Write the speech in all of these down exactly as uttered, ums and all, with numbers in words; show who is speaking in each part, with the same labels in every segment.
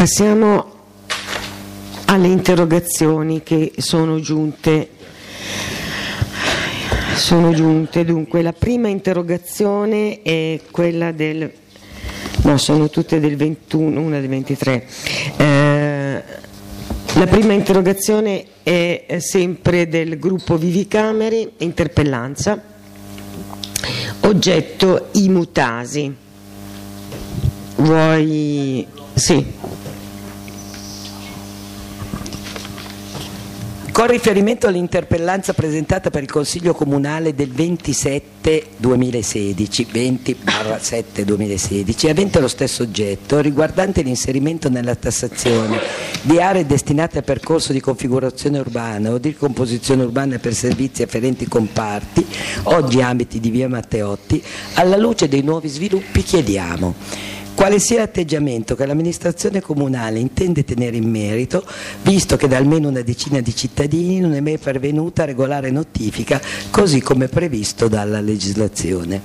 Speaker 1: Passiamo alle interrogazioni che sono giunte. Sono giunte, dunque, la prima interrogazione è quella del, no, sono tutte del ventuno, una del ventitré. Eh, la prima interrogazione è sempre del gruppo Vivicamere, interpellanza, oggetto i mutasi. Vuoi? Sì.
Speaker 2: Con riferimento all'interpellanza presentata per il Consiglio Comunale del ventisette duemilasedici, venti sette duemilasedici, avente lo stesso oggetto, riguardante l'inserimento nella tassazione di aree destinate a percorso di configurazione urbana o di ricomposizione urbana per servizi afferenti comparti, oggi ambiti di via Matteotti, alla luce dei nuovi sviluppi chiediamo quale sia l'atteggiamento che l'amministrazione comunale intende tenere in merito, visto che da almeno una decina di cittadini non è mai pervenuta regolare notifica, così come previsto dalla legislazione.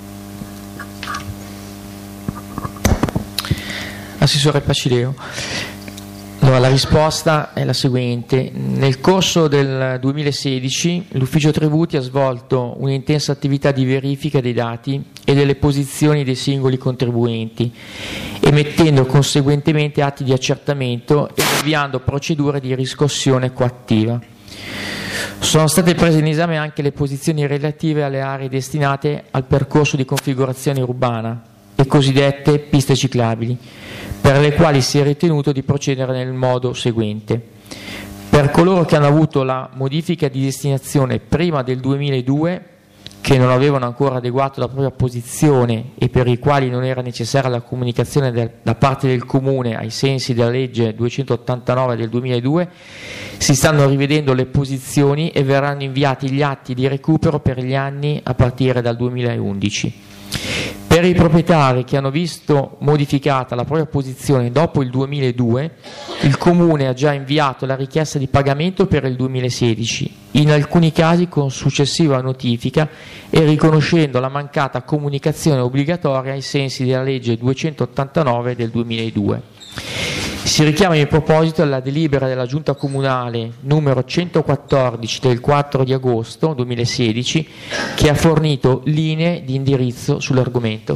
Speaker 3: Assessore Pacileo. Allora, la risposta è la seguente. Nel corso del duemilasedici l'Ufficio Tributi ha svolto un'intensa attività di verifica dei dati e delle posizioni dei singoli contribuenti, emettendo conseguentemente atti di accertamento e avviando procedure di riscossione coattiva. Sono state prese in esame anche le posizioni relative alle aree destinate al percorso di configurazione urbana, le cosiddette piste ciclabili, per le quali si è ritenuto di procedere nel modo seguente. Per coloro che hanno avuto la modifica di destinazione prima del duemiladue, che non avevano ancora adeguato la propria posizione e per i quali non era necessaria la comunicazione del, da parte del Comune ai sensi della legge duecentottantanove del duemiladue, si stanno rivedendo le posizioni e verranno inviati gli atti di recupero per gli anni a partire dal duemilaundici. Per i proprietari che hanno visto modificata la propria posizione dopo il duemiladue, il Comune ha già inviato la richiesta di pagamento per il duemilasedici, in alcuni casi con successiva notifica e riconoscendo la mancata comunicazione obbligatoria ai sensi della legge duecentottantanove del duemiladue. Si richiama in proposito alla delibera della Giunta Comunale numero centoquattordici del quattro di agosto duemilasedici, che ha fornito linee di indirizzo sull'argomento.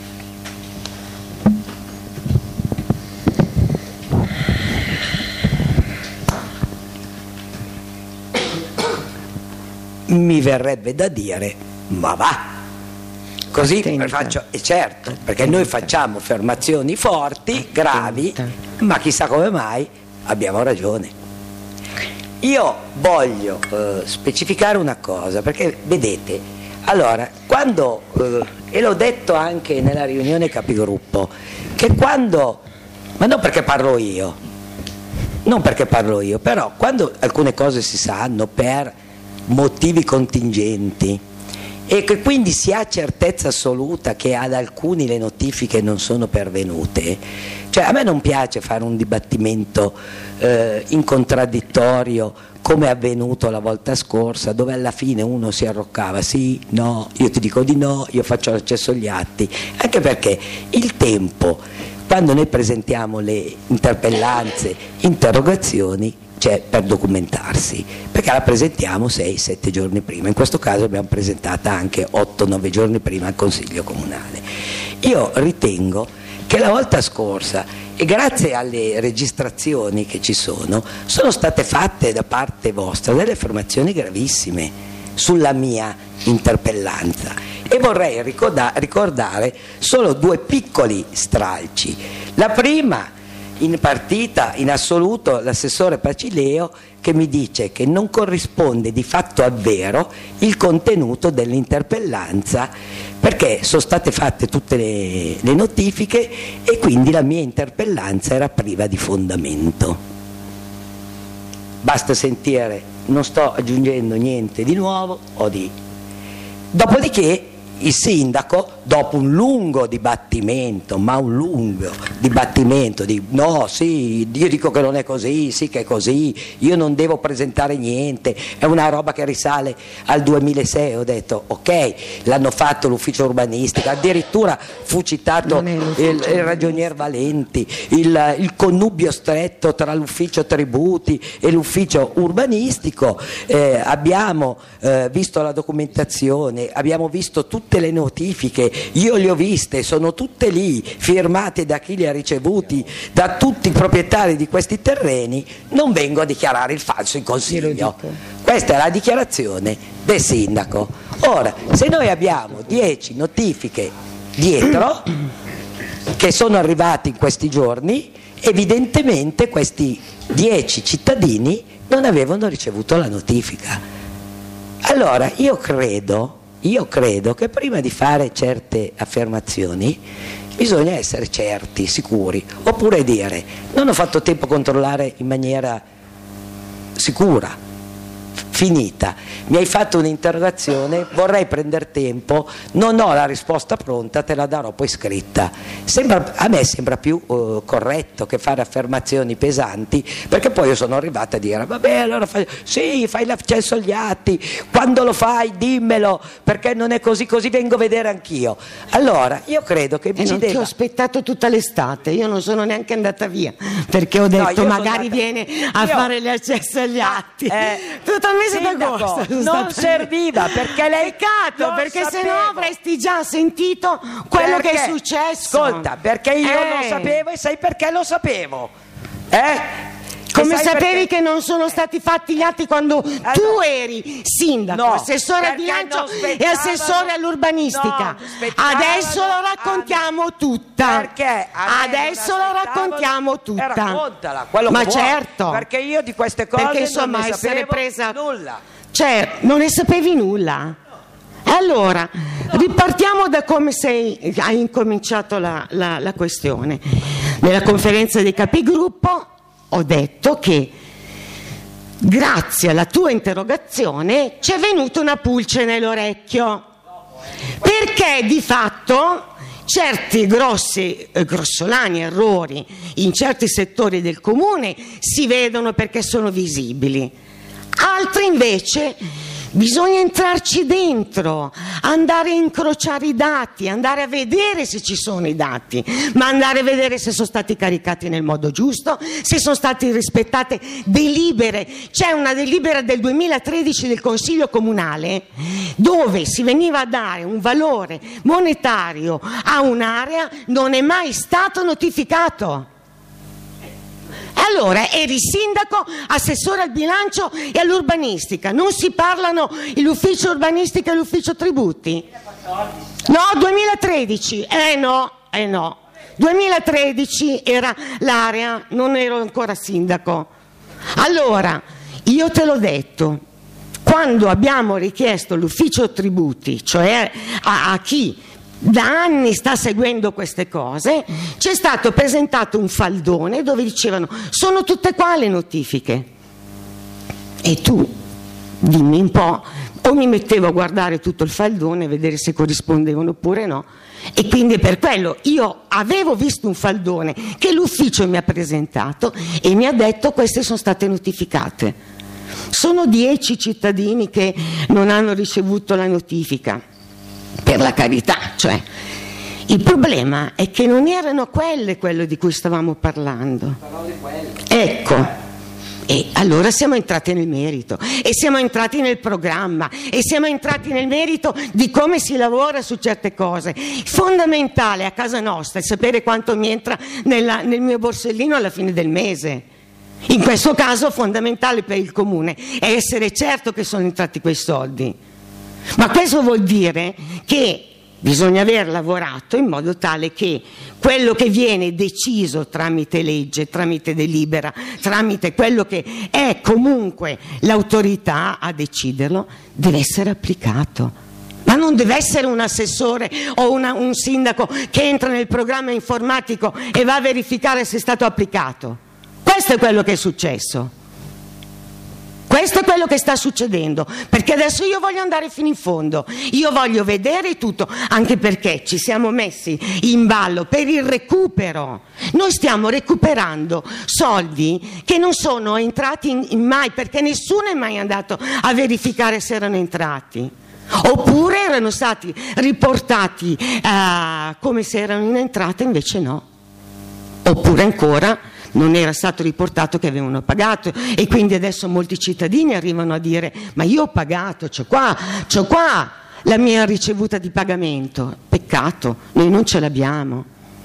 Speaker 2: Mi verrebbe da dire, ma va! Così faccio, e certo, perché noi facciamo affermazioni forti, gravi, ma chissà come mai abbiamo ragione. Io voglio eh, specificare una cosa, perché vedete, allora, quando, eh, e l'ho detto anche nella riunione capigruppo, che quando, ma non perché parlo io, non perché parlo io, però quando alcune cose si sanno per motivi contingenti, e che quindi si ha certezza assoluta che ad alcuni le notifiche non sono pervenute, cioè a me non piace fare un dibattimento eh, in contraddittorio come è avvenuto la volta scorsa, dove alla fine uno si arroccava, sì, no, io ti dico di no, io faccio l'accesso agli atti, anche perché il tempo, quando noi presentiamo le interpellanze, interrogazioni, c'è per documentarsi, perché la presentiamo sei sette giorni prima, in questo caso abbiamo presentata anche otto nove giorni prima al Consiglio Comunale. Io ritengo che la volta scorsa, e grazie alle registrazioni che ci sono, sono state fatte da parte vostra delle affermazioni gravissime sulla mia interpellanza, e vorrei ricorda- ricordare solo due piccoli stralci. La prima, in partita, in assoluto, l'assessore Pacileo, che mi dice che non corrisponde di fatto al vero il contenuto dell'interpellanza, perché sono state fatte tutte le, le notifiche e quindi la mia interpellanza era priva di fondamento. Basta sentire, non sto aggiungendo niente di nuovo o di... Dopodiché il sindaco, dopo un lungo dibattimento, ma un lungo dibattimento di no, sì, io dico che non è così, sì che è così, io non devo presentare niente, è una roba che risale al duemilasei, ho detto ok, l'hanno fatto l'ufficio urbanistica, addirittura fu citato il, il ragionier Valenti, il, il connubio stretto tra l'ufficio tributi e l'ufficio urbanistico, eh, abbiamo eh, visto la documentazione, abbiamo visto tutte le notifiche, io le ho viste, sono tutte lì, firmate da chi li ha ricevuti, da tutti i proprietari di questi terreni. Non vengo a dichiarare il falso in consiglio, questa è la dichiarazione del sindaco. Ora, se noi abbiamo dieci notifiche dietro che sono arrivate in questi giorni, evidentemente questi dieci cittadini non avevano ricevuto la notifica. Allora io credo Io credo che prima di fare certe affermazioni bisogna essere certi, sicuri, oppure dire non ho fatto tempo a controllare in maniera sicura, finita, mi hai fatto un'interrogazione, vorrei prendere tempo, non ho la risposta pronta, te la darò poi scritta. Sembra, a me sembra più uh, corretto che fare affermazioni pesanti, perché poi io sono arrivata a dire vabbè, allora fai, sì, fai l'accesso agli atti, quando lo fai dimmelo, perché non è così, così vengo a vedere anch'io. Allora io credo che
Speaker 1: e non
Speaker 2: deve...
Speaker 1: ti ho aspettato tutta l'estate, io non sono neanche andata via, perché ho detto no, magari andata... viene a io... fare l'accesso agli atti eh, tutto il mese d'agosto
Speaker 2: non serviva, perché lei
Speaker 1: peccato, perché se no avresti già sentito quello perché? Che è successo.
Speaker 2: Ascolta, perché io eh. lo sapevo, e sai perché lo sapevo? Eh?
Speaker 1: Come sapevi perché? Che non sono stati fatti gli atti quando allora, tu eri sindaco, no, assessore al bilancio e assessore all'urbanistica? No, adesso lo raccontiamo no, tutta.
Speaker 2: Perché?
Speaker 1: Adesso lo raccontiamo tutta.
Speaker 2: Eh, raccontala, quello
Speaker 1: ma
Speaker 2: che
Speaker 1: certo.
Speaker 2: Vuoi, perché io di queste cose
Speaker 1: perché, insomma,
Speaker 2: non ne
Speaker 1: essere presa
Speaker 2: nulla.
Speaker 1: Cioè, non ne sapevi nulla. Allora, ripartiamo da come sei, hai incominciato la, la, la questione. Nella conferenza dei capigruppo ho detto che grazie alla tua interrogazione ci è venuta una pulce nell'orecchio, perché di fatto certi grossi, eh, grossolani errori in certi settori del comune si vedono perché sono visibili, altri invece bisogna entrarci dentro, andare a incrociare i dati, andare a vedere se ci sono i dati, ma andare a vedere se sono stati caricati nel modo giusto, se sono state rispettate delibere. C'è una delibera del duemilatredici del Consiglio Comunale dove si veniva a dare un valore monetario a un'area, non è mai stato notificato. Allora eri sindaco, assessore al bilancio e all'urbanistica, non si parlano l'ufficio urbanistica e l'ufficio tributi? No, duemilatredici, eh no, eh no, duemilatredici era l'area, non ero ancora sindaco. Allora, io te l'ho detto, quando abbiamo richiesto l'ufficio tributi, cioè a, a chi da anni sta seguendo queste cose, c'è stato presentato un faldone dove dicevano sono tutte qua le notifiche, e tu dimmi un po', o mi mettevo a guardare tutto il faldone e vedere se corrispondevano oppure no, e quindi per quello io avevo visto un faldone che l'ufficio mi ha presentato e mi ha detto queste sono state notificate. Sono dieci cittadini che non hanno ricevuto la notifica, per la carità, cioè il problema è che non erano quelle quello di cui stavamo parlando. Ecco, e allora siamo entrati nel merito e siamo entrati nel programma e siamo entrati nel merito di come si lavora su certe cose. Fondamentale a casa nostra è sapere quanto mi entra nella, nel mio borsellino alla fine del mese. In questo caso fondamentale per il comune è essere certo che sono entrati quei soldi. Ma questo vuol dire che bisogna aver lavorato in modo tale che quello che viene deciso tramite legge, tramite delibera, tramite quello che è comunque l'autorità a deciderlo, deve essere applicato. Ma non deve essere un assessore o una, un sindaco che entra nel programma informatico e va a verificare se è stato applicato. Questo è quello che è successo. Questo è quello che sta succedendo, perché adesso io voglio andare fino in fondo, io voglio vedere tutto, anche perché ci siamo messi in ballo per il recupero. Noi stiamo recuperando soldi che non sono entrati in, in mai, perché nessuno è mai andato a verificare se erano entrati, oppure erano stati riportati uh, come se erano in entrata, invece no, oppure ancora non era stato riportato che avevano pagato, e quindi adesso molti cittadini arrivano a dire: ma io ho pagato, c'ho qua, c'ho qua la mia ricevuta di pagamento. Peccato, noi non ce l'abbiamo.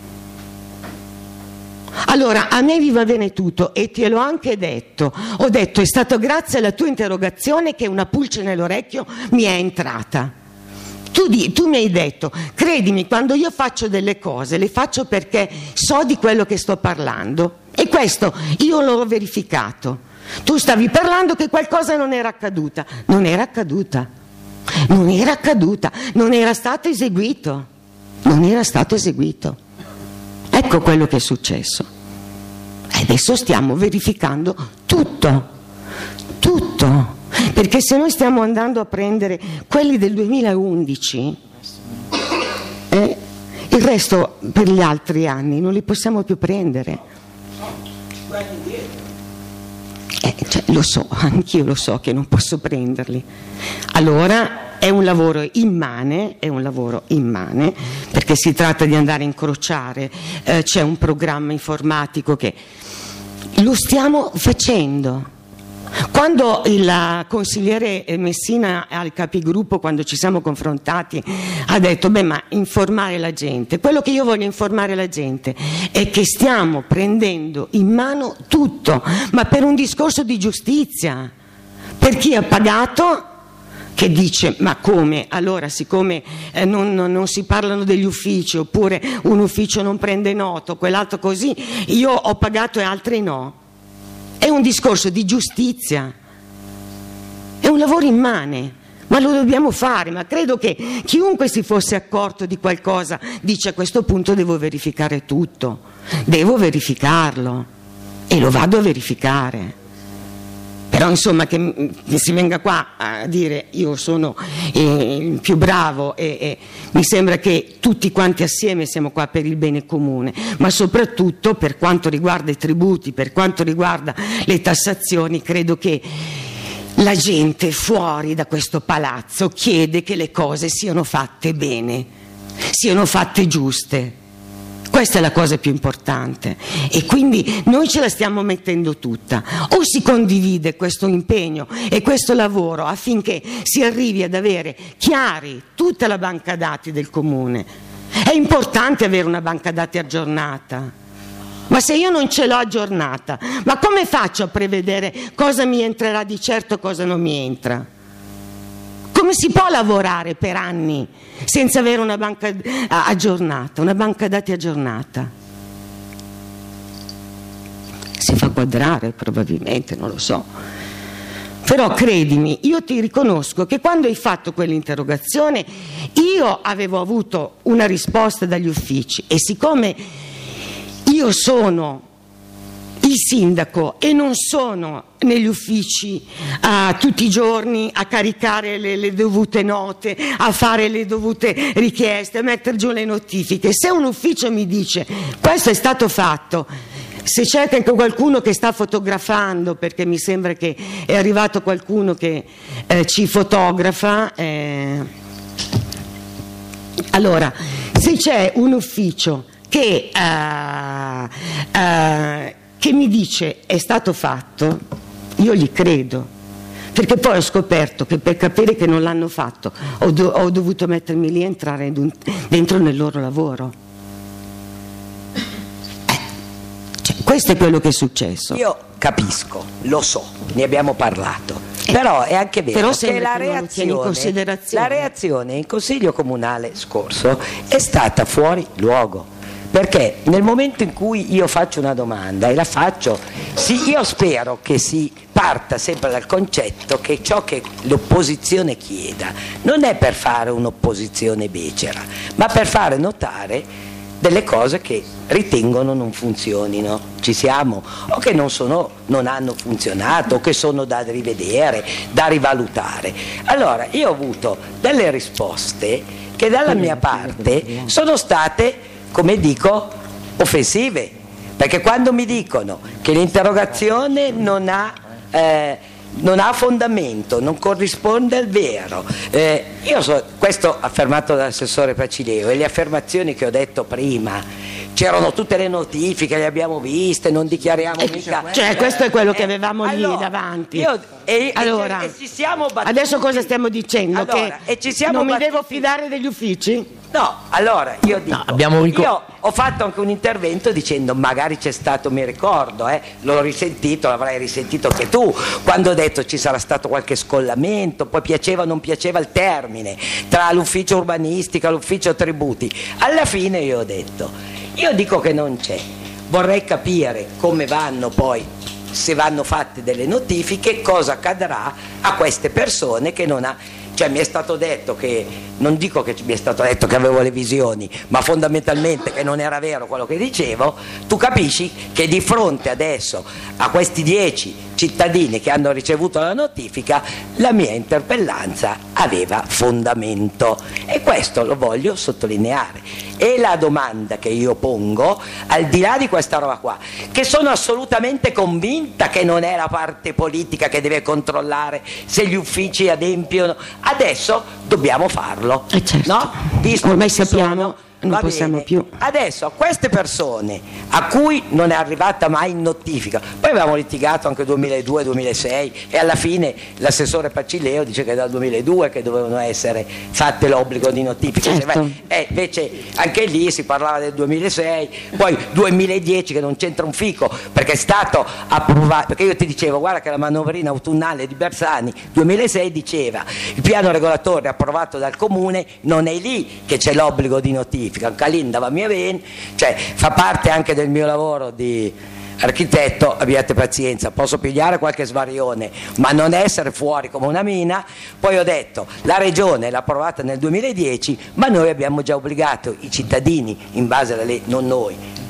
Speaker 1: Allora, a me vi va bene tutto, e te l'ho anche detto, ho detto: è stato grazie alla tua interrogazione che una pulce nell'orecchio mi è entrata. Tu, di, tu mi hai detto: credimi, quando io faccio delle cose le faccio perché so di quello che sto parlando, e questo io l'ho verificato. Tu stavi parlando che qualcosa non era accaduta, non era accaduta, non era accaduta, non era stato eseguito, non era stato eseguito. Ecco quello che è successo. E adesso stiamo verificando tutto, tutto. Perché se noi stiamo andando a prendere quelli del duemilaundici, eh, il resto per gli altri anni non li possiamo più prendere. Eh, cioè, lo so, anch'io lo so che non posso prenderli. Allora è un lavoro immane, è un lavoro immane, perché si tratta di andare a incrociare, eh, c'è un programma informatico che lo stiamo facendo. Quando il consigliere Messina al capigruppo, quando ci siamo confrontati, ha detto: beh, ma informare la gente, quello che io voglio informare la gente è che stiamo prendendo in mano tutto, ma per un discorso di giustizia, per chi ha pagato, che dice: ma come? Allora, siccome eh, non, non, non si parlano degli uffici, oppure un ufficio non prende noto, quell'altro così, io ho pagato e altri no. È un discorso di giustizia, è un lavoro immane, ma lo dobbiamo fare. Ma credo che chiunque si fosse accorto di qualcosa dice: a questo punto devo verificare tutto, devo verificarlo, e lo vado a verificare. Però insomma che, che si venga qua a dire: io sono eh, il più bravo, e, e mi sembra che tutti quanti assieme siamo qua per il bene comune, ma soprattutto per quanto riguarda i tributi, per quanto riguarda le tassazioni, credo che la gente fuori da questo palazzo chiede che le cose siano fatte bene, siano fatte giuste. Questa è la cosa più importante, e quindi noi ce la stiamo mettendo tutta. O si condivide questo impegno e questo lavoro affinché si arrivi ad avere chiari tutta la banca dati del comune. È importante avere una banca dati aggiornata, ma se io non ce l'ho aggiornata, ma come faccio a prevedere cosa mi entrerà di certo e cosa non mi entra? Come si può lavorare per anni senza avere una banca aggiornata, una banca dati aggiornata? Si fa quadrare probabilmente, non lo so. Però credimi, io ti riconosco che quando hai fatto quell'interrogazione io avevo avuto una risposta dagli uffici, e siccome io sono il sindaco e non sono negli uffici uh, tutti i giorni a caricare le, le dovute note, a fare le dovute richieste, a mettere giù le notifiche, se un ufficio mi dice: questo è stato fatto, se c'è anche qualcuno che sta fotografando, perché mi sembra che è arrivato qualcuno che eh, ci fotografa, eh, allora se c'è un ufficio che uh, uh, che mi dice è stato fatto, io gli credo, perché poi ho scoperto che per capire che non l'hanno fatto ho, do- ho dovuto mettermi lì e entrare un- dentro nel loro lavoro. Eh, cioè, questo è quello che è successo.
Speaker 2: Io capisco, lo so, ne abbiamo parlato, eh, però è anche vero
Speaker 1: però
Speaker 2: che la
Speaker 1: che
Speaker 2: reazione,
Speaker 1: in considerazione.
Speaker 2: la reazione in Consiglio Comunale scorso è stata fuori luogo. Perché nel momento in cui io faccio una domanda, e la faccio, sì, io spero che si parta sempre dal concetto che ciò che l'opposizione chieda non è per fare un'opposizione becera, ma per fare notare delle cose che ritengono non funzionino. ci siamo, o che non, sono, non hanno funzionato, o che sono da rivedere, da rivalutare. Allora io ho avuto delle risposte che dalla mia parte sono state, come dico, offensive, perché quando mi dicono che l'interrogazione non ha eh, non ha fondamento, non corrisponde al vero. Eh, io so, questo affermato dall'assessore Pacileo, e le affermazioni che ho detto prima, c'erano tutte le notifiche, le abbiamo viste, non dichiariamo
Speaker 1: eh,
Speaker 2: mica.
Speaker 1: Cioè, questo è quello che avevamo
Speaker 2: eh,
Speaker 1: lì
Speaker 2: allora,
Speaker 1: davanti.
Speaker 2: Io, e,
Speaker 1: allora,
Speaker 2: e, e ci siamo battuti.
Speaker 1: Adesso cosa stiamo dicendo?
Speaker 2: Allora,
Speaker 1: che
Speaker 2: e ci siamo
Speaker 1: non
Speaker 2: battuti.
Speaker 1: mi devo fidare degli uffici?
Speaker 2: No, allora io dico,
Speaker 3: no, abbiamo ricor-
Speaker 2: io ho fatto anche un intervento dicendo, magari c'è stato, mi ricordo, eh, l'ho risentito, l'avrai risentito anche tu, quando ho detto ci sarà stato qualche scollamento, poi piaceva o non piaceva il termine, tra l'ufficio urbanistica e l'ufficio tributi. Alla fine io ho detto, io dico che non c'è, vorrei capire come vanno poi, se vanno fatte delle notifiche, cosa accadrà a queste persone che non ha. Cioè mi è stato detto che, non dico che mi è stato detto che avevo le visioni, ma fondamentalmente che non era vero quello che dicevo. Tu capisci che di fronte adesso a questi dieci cittadini che hanno ricevuto la notifica, la mia interpellanza aveva fondamento, e questo lo voglio sottolineare. E la domanda che io pongo, al di là di questa roba qua, che sono assolutamente convinta che non è la parte politica che deve controllare se gli uffici adempiono, adesso dobbiamo farlo,
Speaker 1: eh certo.
Speaker 2: no? Visto
Speaker 1: ormai
Speaker 2: che ci
Speaker 1: sappiamo
Speaker 2: sono,
Speaker 1: non possiamo
Speaker 2: bene.
Speaker 1: più.
Speaker 2: Adesso a queste persone a cui non è arrivata mai notifica, poi avevamo litigato anche duemiladue duemilasei e alla fine l'assessore Pacileo dice che è dal duemiladue che dovevano essere fatte l'obbligo di notifica,
Speaker 1: certo.
Speaker 2: eh, invece anche lì si parlava del duemilasei, poi duemiladieci che non c'entra un fico perché è stato approvato, perché io ti dicevo guarda che la manovrina autunnale di Bersani duemilasei diceva il piano regolatore approvato dal comune, non è lì che c'è l'obbligo di notifica, anche lì andava mia bene, cioè fa parte anche del mio lavoro di architetto, abbiate pazienza, posso pigliare qualche svarione ma non essere fuori come una mina. Poi ho detto la regione l'ha approvata nel duemiladieci, ma noi abbiamo già obbligato i cittadini in base alla legge, non noi,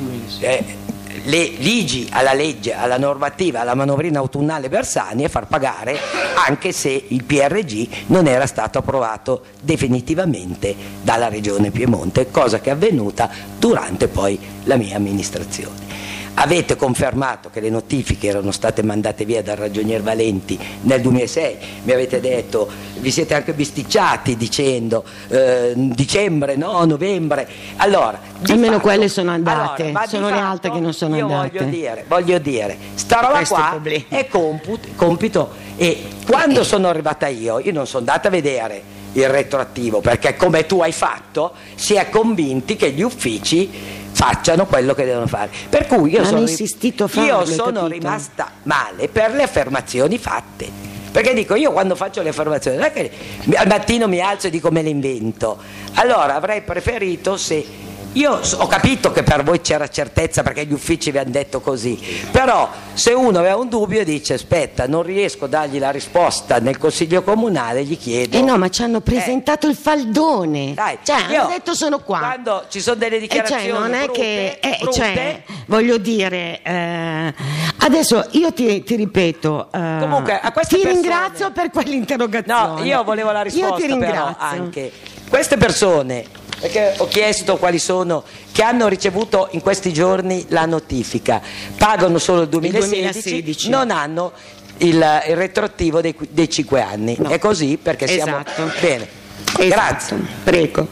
Speaker 2: eh, le ligi alla legge, alla normativa, alla manovrina autunnale Bersani, a far pagare anche se il P R G non era stato approvato definitivamente dalla regione Piemonte, cosa che è avvenuta durante poi la mia amministrazione. Avete confermato che le notifiche erano state mandate via dal ragionier Valenti nel duemilasei, mi avete detto, vi siete anche bisticciati dicendo eh, dicembre, no, novembre, allora
Speaker 1: almeno
Speaker 2: fatto,
Speaker 1: quelle sono andate,
Speaker 2: allora,
Speaker 1: sono le
Speaker 2: fatto,
Speaker 1: altre che non sono
Speaker 2: io
Speaker 1: andate.
Speaker 2: Voglio dire, voglio dire, sta roba qua è comput, compito, e quando sono arrivata io, io non sono andata a vedere il retroattivo, perché come tu hai fatto si è convinti che gli uffici facciano quello che devono fare, per cui io
Speaker 1: Ma
Speaker 2: sono,
Speaker 1: insistito a farlo,
Speaker 2: io
Speaker 1: hai
Speaker 2: sono
Speaker 1: capito?
Speaker 2: rimasta male per le affermazioni fatte, perché dico io quando faccio le affermazioni non è che al mattino mi alzo e dico me le invento, allora avrei preferito se io ho capito che per voi c'era certezza perché gli uffici vi hanno detto così, però se uno aveva un dubbio dice aspetta non riesco a dargli la risposta nel consiglio comunale, gli chiedo.
Speaker 1: Eh no, ma ci hanno presentato eh. il faldone,
Speaker 2: Dai,
Speaker 1: cioè
Speaker 2: io,
Speaker 1: hanno detto sono qua,
Speaker 2: quando ci sono delle dichiarazioni
Speaker 1: eh, cioè, non è
Speaker 2: brutte,
Speaker 1: che eh,
Speaker 2: brutte,
Speaker 1: cioè, voglio dire eh, adesso io ti, ti ripeto eh,
Speaker 2: comunque a queste
Speaker 1: ti
Speaker 2: persone,
Speaker 1: ringrazio per quell'interrogazione,
Speaker 2: no, io volevo la risposta,
Speaker 1: io ti ringrazio.
Speaker 2: però anche queste persone, perché ho chiesto quali sono, che hanno ricevuto in questi giorni la notifica, pagano solo il duemilasedici, il duemilasedici. Non hanno il, il retroattivo dei, dei cinque anni, no. È così perché
Speaker 1: esatto.
Speaker 2: siamo bene,
Speaker 1: esatto.
Speaker 2: Grazie,
Speaker 1: prego.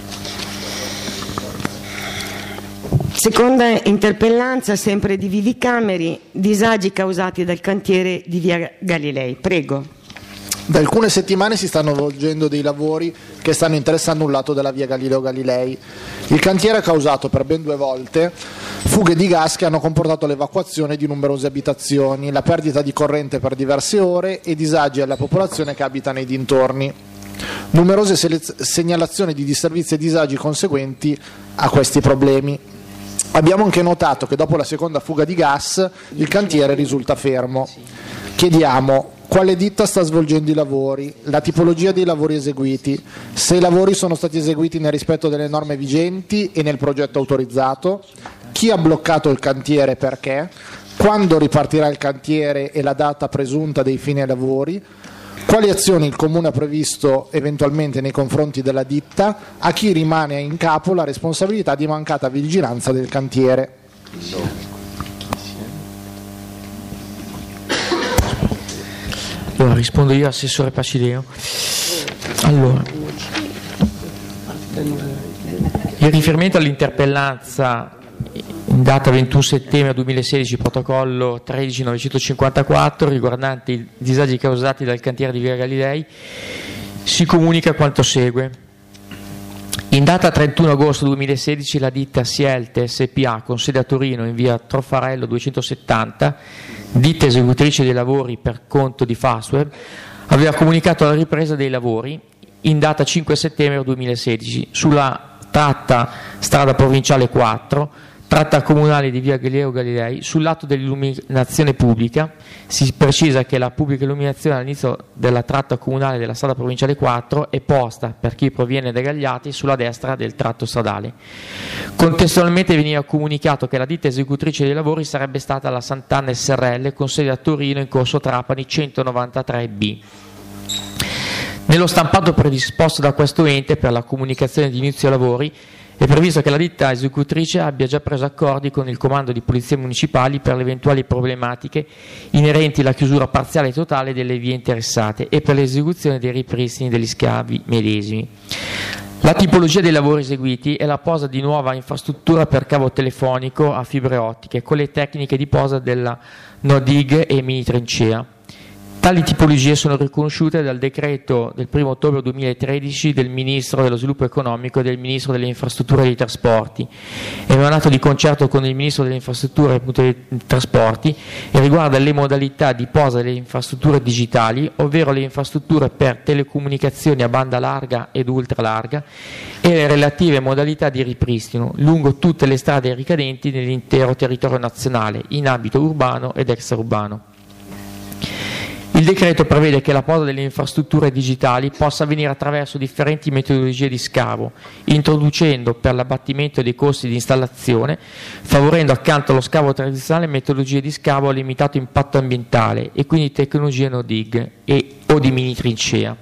Speaker 1: Seconda interpellanza, sempre di Vivi Cameri, disagi causati dal cantiere di via Galilei, prego.
Speaker 4: Da alcune settimane si stanno svolgendo dei lavori che stanno interessando un lato della via Galileo Galilei. Il cantiere ha causato per ben due volte fughe di gas che hanno comportato l'evacuazione di numerose abitazioni, la perdita di corrente per diverse ore e disagi alla popolazione che abita nei dintorni. Numerose selez- segnalazioni di disservizi e disagi conseguenti a questi problemi. Abbiamo anche notato che dopo la seconda fuga di gas il cantiere risulta fermo. Chiediamo quale ditta sta svolgendo i lavori, la tipologia dei lavori eseguiti, se i lavori sono stati eseguiti nel rispetto delle norme vigenti e nel progetto autorizzato, chi chi ha bloccato il cantiere e perché, quando ripartirà il cantiere e la data presunta dei fine lavori, quali azioni il Comune ha previsto eventualmente nei confronti della ditta, a chi rimane in capo la responsabilità di mancata vigilanza del cantiere.
Speaker 3: Allora, rispondo io, Assessore Pacideo. Allora, in riferimento all'interpellanza in data ventuno settembre duemilasedici, protocollo tredici novecentocinquantaquattro, riguardante i disagi causati dal cantiere di Via Galilei, si comunica quanto segue. In data trentuno agosto duemilasedici la ditta Sielte S P A, con sede a Torino in via Troffarello duecentosettanta, ditta esecutrice dei lavori per conto di Fastweb, aveva comunicato la ripresa dei lavori in data cinque settembre duemilasedici sulla tratta strada provinciale quattro, tratta comunale di via Galileo Galilei. Sul lato dell'illuminazione pubblica si precisa che la pubblica illuminazione all'inizio della tratta comunale della strada provinciale quattro è posta, per chi proviene da Gagliati, sulla destra del tratto stradale. Contestualmente veniva comunicato che la ditta esecutrice dei lavori sarebbe stata la Sant'Anna S R L, con sede a Torino in corso Trapani centonovantatré B. Nello stampato predisposto da questo ente per la comunicazione di inizio lavori è previsto che la ditta esecutrice abbia già preso accordi con il comando di polizia municipali per le eventuali problematiche inerenti alla chiusura parziale e totale delle vie interessate e per l'esecuzione dei ripristini degli scavi medesimi. La tipologia dei lavori eseguiti è la posa di nuova infrastruttura per cavo telefonico a fibre ottiche con le tecniche di posa della no-dig e mini trincea. Tali tipologie sono riconosciute dal decreto del primo ottobre duemilatredici del Ministro dello Sviluppo Economico e del Ministro delle Infrastrutture e dei Trasporti, emanato di concerto con il Ministro delle Infrastrutture e dei Trasporti, e riguarda le modalità di posa delle infrastrutture digitali, ovvero le infrastrutture per telecomunicazioni a banda larga ed ultralarga, e le relative modalità di ripristino lungo tutte le strade ricadenti nell'intero territorio nazionale, in ambito urbano ed extraurbano. Il decreto prevede che la posa delle infrastrutture digitali possa avvenire attraverso differenti metodologie di scavo, introducendo per l'abbattimento dei costi di installazione, favorendo accanto allo scavo tradizionale metodologie di scavo a limitato impatto ambientale e quindi tecnologie no-dig e o di mini trincea.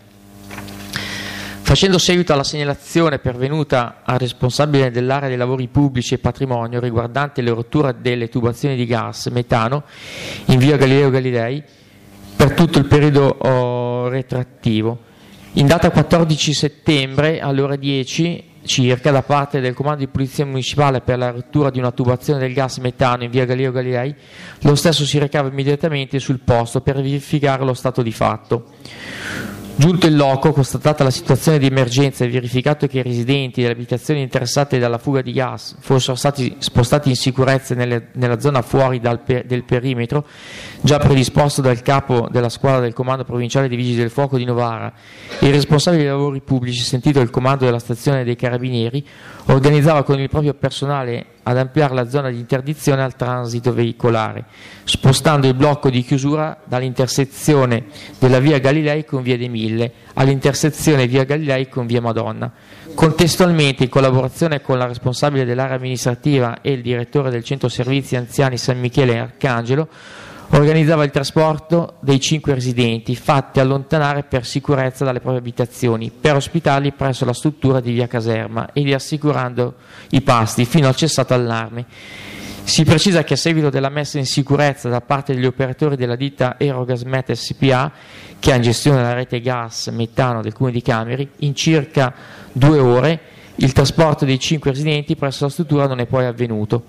Speaker 3: Facendo seguito alla segnalazione pervenuta al responsabile dell'area dei lavori pubblici e patrimonio riguardante le rotture delle tubazioni di gas metano in via Galileo Galilei, per tutto il periodo oh, retrattivo. In data quattordici settembre alle ore dieci circa, da parte del comando di polizia municipale per la rottura di una tubazione del gas metano in via Galileo Galilei, lo stesso si recava immediatamente sul posto per verificare lo stato di fatto. Giunto in loco, constatata la situazione di emergenza e verificato che i residenti delle abitazioni interessate dalla fuga di gas fossero stati spostati in sicurezza nelle, nella zona fuori dal per, del perimetro, già predisposto dal capo della squadra del comando provinciale dei Vigili del Fuoco di Novara, il responsabile dei lavori pubblici, sentito il comando della stazione dei Carabinieri, organizzava con il proprio personale ad ampliare la zona di interdizione al transito veicolare, spostando il blocco di chiusura dall'intersezione della via Galilei con via dei Mille all'intersezione via Galilei con via Madonna. Contestualmente, in collaborazione con la responsabile dell'area amministrativa e il direttore del centro servizi anziani San Michele Arcangelo, organizzava il trasporto dei cinque residenti fatti allontanare per sicurezza dalle proprie abitazioni per ospitarli presso la struttura di via Caserma e li assicurando i pasti fino al cessato allarme. Si precisa che a seguito della messa in sicurezza da parte degli operatori della ditta Erogasmet S P A, che ha in gestione la rete gas metano del Comune di Cameri, in circa due ore il trasporto dei cinque residenti presso la struttura non è poi avvenuto.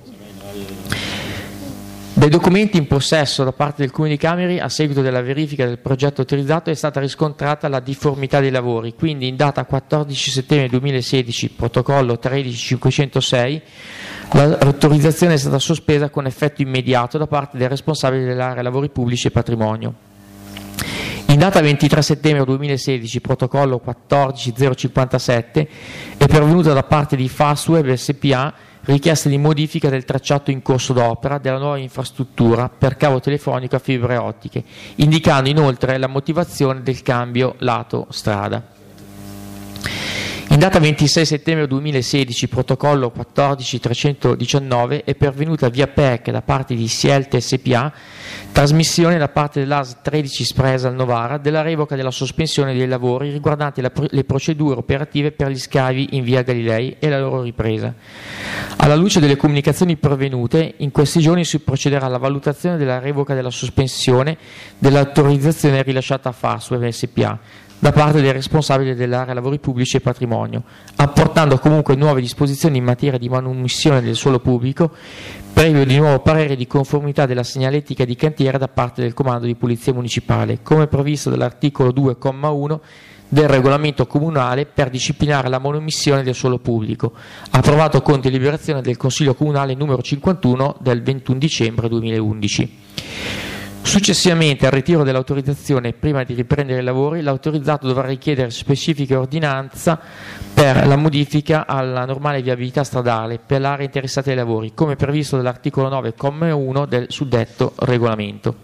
Speaker 3: Dai documenti in possesso da parte del Comune di Cameri, a seguito della verifica del progetto autorizzato, è stata riscontrata la difformità dei lavori, quindi in data quattordici settembre duemilasedici, protocollo tredici cinquecentosei, l'autorizzazione è stata sospesa con effetto immediato da parte del responsabile dell'area lavori pubblici e patrimonio. In data ventitré settembre duemilasedici, protocollo quattordici zero cinquantasette, è pervenuta da parte di Fastweb S P A richiesta di modifica del tracciato in corso d'opera della nuova infrastruttura per cavo telefonico a fibre ottiche, indicando inoltre la motivazione del cambio lato strada. In data ventisei settembre duemilasedici, protocollo quattordici trecentodiciannove, è pervenuta via P E C da parte di Sielte S P A trasmissione da parte dell'A S tredici Spresal Novara della revoca della sospensione dei lavori riguardanti la, le procedure operative per gli scavi in via Galilei e la loro ripresa. Alla luce delle comunicazioni pervenute, in questi giorni si procederà alla valutazione della revoca della sospensione dell'autorizzazione rilasciata a Fastweb S P A da parte dei responsabili dell'area lavori pubblici e patrimonio, apportando comunque nuove disposizioni in materia di manomissione del suolo pubblico, previo di nuovo parere di conformità della segnaletica di cantiere da parte del Comando di Polizia Municipale, come previsto dall'articolo due comma uno del regolamento comunale per disciplinare la manomissione del suolo pubblico, approvato con deliberazione del Consiglio Comunale numero cinquantuno del ventuno dicembre duemilaundici. Successivamente al ritiro dell'autorizzazione, prima di riprendere i lavori, l'autorizzato dovrà richiedere specifica ordinanza per la modifica alla normale viabilità stradale per l'area interessata ai lavori, come previsto dall'articolo nove comma uno del suddetto regolamento.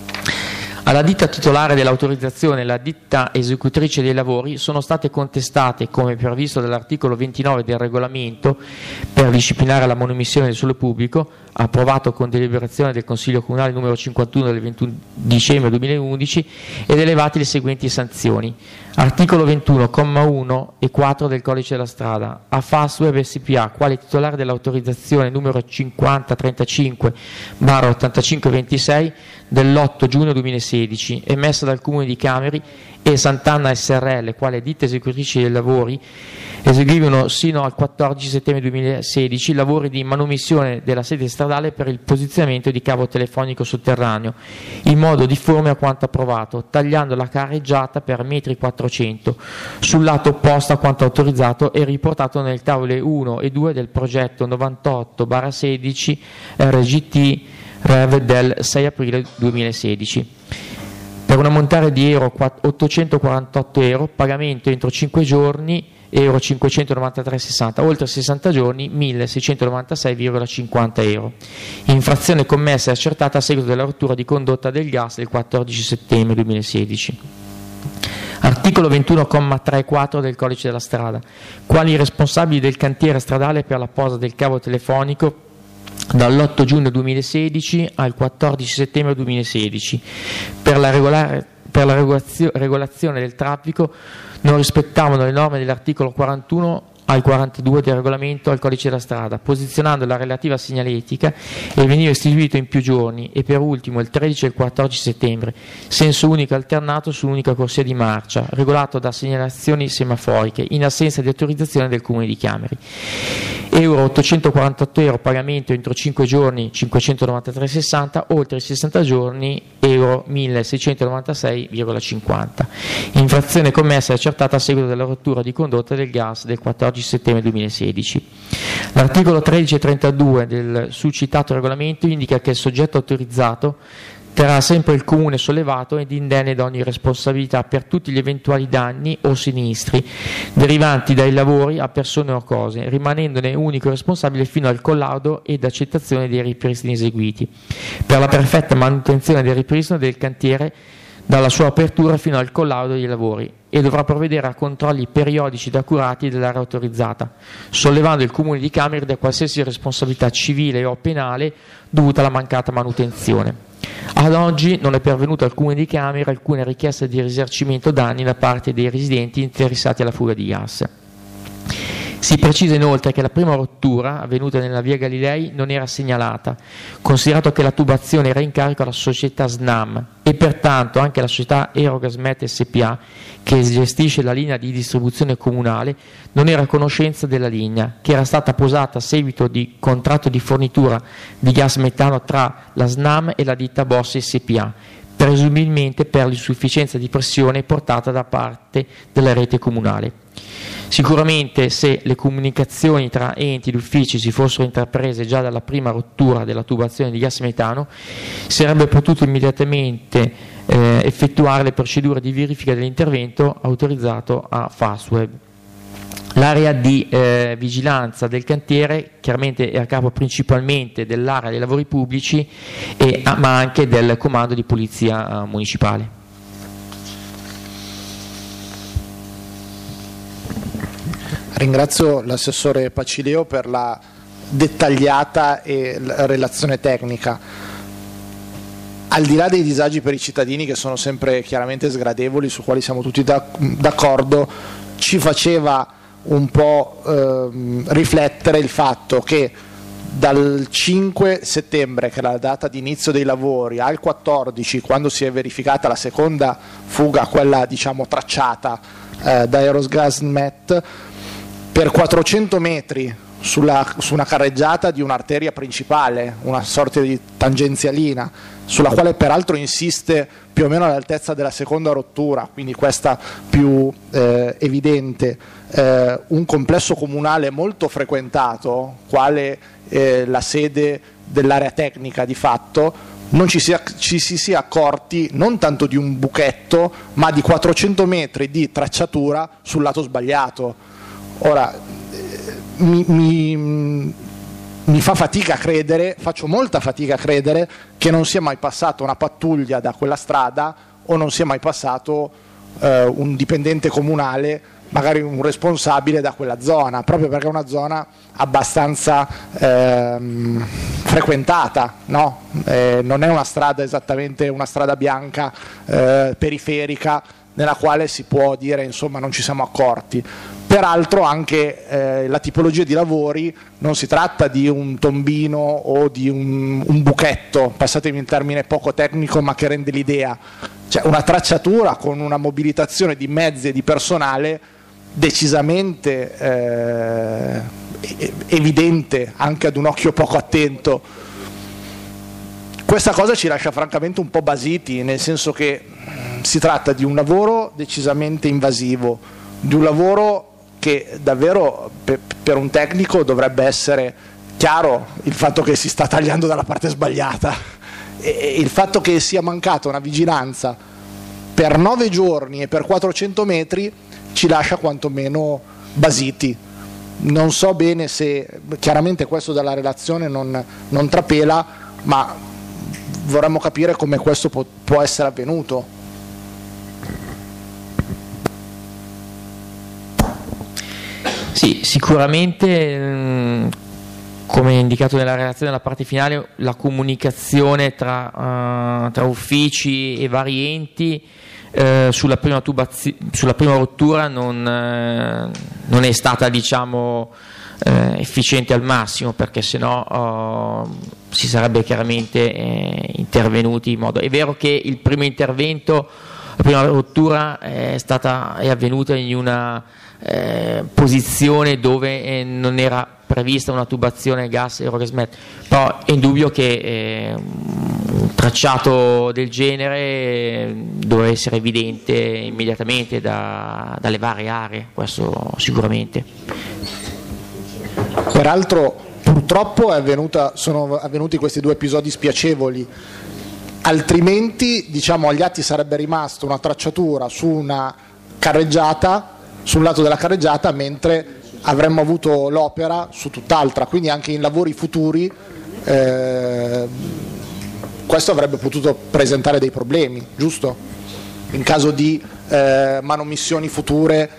Speaker 3: Alla ditta titolare dell'autorizzazione e alla ditta esecutrice dei lavori sono state contestate, come previsto dall'articolo ventinove del regolamento per disciplinare la manomissione del suolo pubblico, approvato con deliberazione del Consiglio Comunale numero cinquantuno del ventuno dicembre duemilaundici, ed elevati le seguenti sanzioni. Articolo ventuno comma uno e quattro del Codice della Strada. A Fastweb S P A, quale titolare dell'autorizzazione numero cinquanta trentacinque barra ottantacinque ventisei dell'otto giugno duemilasedici, emessa dal Comune di Cameri, e Sant'Anna S R L, quale ditta esecutrice dei lavori, eseguivano sino al quattordici settembre duemilasedici lavori di manomissione della sede stradale per il posizionamento di cavo telefonico sotterraneo in modo difforme a quanto approvato, tagliando la carreggiata per metri quattrocento sul lato opposto a quanto autorizzato e riportato nel tavole uno e due del progetto novantotto barra sedici R G T Rev del sei aprile duemilasedici. Per un ammontare di euro ottocentoquarantotto euro, pagamento entro cinque giorni, euro cinquecentonovantatré virgola sessanta, oltre sessanta giorni milleseicentonovantasei virgola cinquanta euro. Infrazione commessa e accertata a seguito della rottura di condotta del gas del quattordici settembre duemilasedici. Articolo ventuno comma tre e quattro del Codice della Strada. Quali responsabili del cantiere stradale per la posa del cavo telefonico dall'otto giugno duemilasedici al quattordici settembre duemilasedici per la, regolare, per la regolazio, regolazione del traffico non rispettavano le norme dell'articolo quarantuno al quarantadue del regolamento al Codice della Strada, posizionando la relativa segnaletica e veniva istituito in più giorni e per ultimo il tredici e il quattordici settembre, senso unico alternato su un'unica corsia di marcia, regolato da segnalazioni semaforiche in assenza di autorizzazione del Comune di Chiameri. Euro ottocentoquarantotto euro pagamento entro cinque giorni cinquecentonovantatré virgola sessanta, oltre i sessanta giorni euro milleseicentonovantasei virgola cinquanta. Infrazione commessa e accertata a seguito della rottura di condotta del gas del quattordici settembre duemilasedici. L'articolo tredici e trentadue del succitato regolamento indica che il soggetto autorizzato terrà sempre il Comune sollevato ed indenne da ogni responsabilità per tutti gli eventuali danni o sinistri derivanti dai lavori a persone o cose, rimanendone unico responsabile fino al collaudo ed accettazione dei ripristini eseguiti, per la perfetta manutenzione del ripristino del cantiere dalla sua apertura fino al collaudo dei lavori, e dovrà provvedere a controlli periodici ed accurati dell'area autorizzata, sollevando il Comune di Cameri da qualsiasi responsabilità civile o penale dovuta alla mancata manutenzione. Ad oggi non è pervenuta al Comune di Cameri alcuna richiesta di risarcimento danni da parte dei residenti interessati alla fuga di gas. Si precisa inoltre che la prima rottura, avvenuta nella via Galilei, non era segnalata, considerato che la tubazione era in carico alla società S N A M e pertanto anche la società Erogasmet S P A, che gestisce la linea di distribuzione comunale, non era a conoscenza della linea, che era stata posata a seguito di contratto di fornitura di gas metano tra la S N A M e la ditta Bossi S P A, presumibilmente per l'insufficienza di pressione portata da parte della rete comunale. Sicuramente se le comunicazioni tra enti ed uffici si fossero intraprese già dalla prima rottura della tubazione di gas metano, si sarebbe potuto immediatamente eh, effettuare le procedure di verifica dell'intervento autorizzato a Fastweb. L'area di eh, vigilanza del cantiere chiaramente è a capo principalmente dell'area dei lavori pubblici, e, ma anche del comando di polizia eh, municipale.
Speaker 4: ringrazio l'assessore Pacileo per la dettagliata e la relazione tecnica. Al di là dei disagi per i cittadini, che sono sempre chiaramente sgradevoli, su quali siamo tutti d'accordo, ci faceva un po' ehm, riflettere il fatto che dal cinque settembre, che è la data di inizio dei lavori, al quattordici, quando si è verificata la seconda fuga, quella diciamo tracciata eh, da Eurosgasmet, per quattrocento metri sulla, su una carreggiata di un'arteria principale, una sorta di tangenzialina, sulla quale peraltro insiste più o meno all'altezza della seconda rottura, quindi questa più eh, evidente, eh, un complesso comunale molto frequentato, quale eh, la sede dell'area tecnica di fatto, non ci, sia, ci si sia accorti non tanto di un buchetto, ma di quattrocento metri di tracciatura sul lato sbagliato. Ora, eh, mi, mi, mi fa fatica a credere, faccio molta fatica a credere che non sia mai passata una pattuglia da quella strada o non sia mai passato eh, un dipendente comunale, magari un responsabile da quella zona, proprio perché è una zona abbastanza ehm, frequentata, no? Eh, non è una strada esattamente una strada bianca eh, periferica nella quale si può dire insomma non ci siamo accorti. Peraltro anche eh, la tipologia di lavori non si tratta di un tombino o di un, un buchetto, passatemi il termine poco tecnico ma che rende l'idea, cioè una tracciatura con una mobilitazione di mezzi e di personale decisamente eh, evidente anche ad un occhio poco attento. Questa cosa ci lascia francamente un po' basiti, nel senso che si tratta di un lavoro decisamente invasivo, di un lavoro che davvero per, per un tecnico dovrebbe essere chiaro il fatto che si sta tagliando dalla parte sbagliata e il fatto che sia mancata una vigilanza per nove giorni e per quattrocento metri ci lascia quantomeno basiti. Non so bene se, chiaramente questo dalla relazione non, non trapela, ma vorremmo capire come questo può, può essere avvenuto.
Speaker 3: Sì, sicuramente mh, come indicato nella relazione nella parte finale, la comunicazione tra, uh, tra uffici e vari enti eh, sulla, prima tubazio- sulla prima rottura non, eh, non è stata diciamo eh, efficiente al massimo, perché sennò uh, si sarebbe chiaramente eh, intervenuti in modo. È vero che il primo intervento, la prima rottura è stata è avvenuta in una Eh, posizione dove eh, non era prevista una tubazione gas Eurosgasmet, però è indubbio che eh, un tracciato del genere eh, doveva essere evidente immediatamente da, dalle varie aree, questo sicuramente.
Speaker 4: Peraltro purtroppo è avvenuta, sono avvenuti questi due episodi spiacevoli, altrimenti diciamo agli atti sarebbe rimasta una tracciatura su una carreggiata, sul lato della carreggiata, mentre avremmo avuto l'opera su tutt'altra, quindi anche in lavori futuri eh, questo avrebbe potuto presentare dei problemi, giusto? In caso di eh, manomissioni future.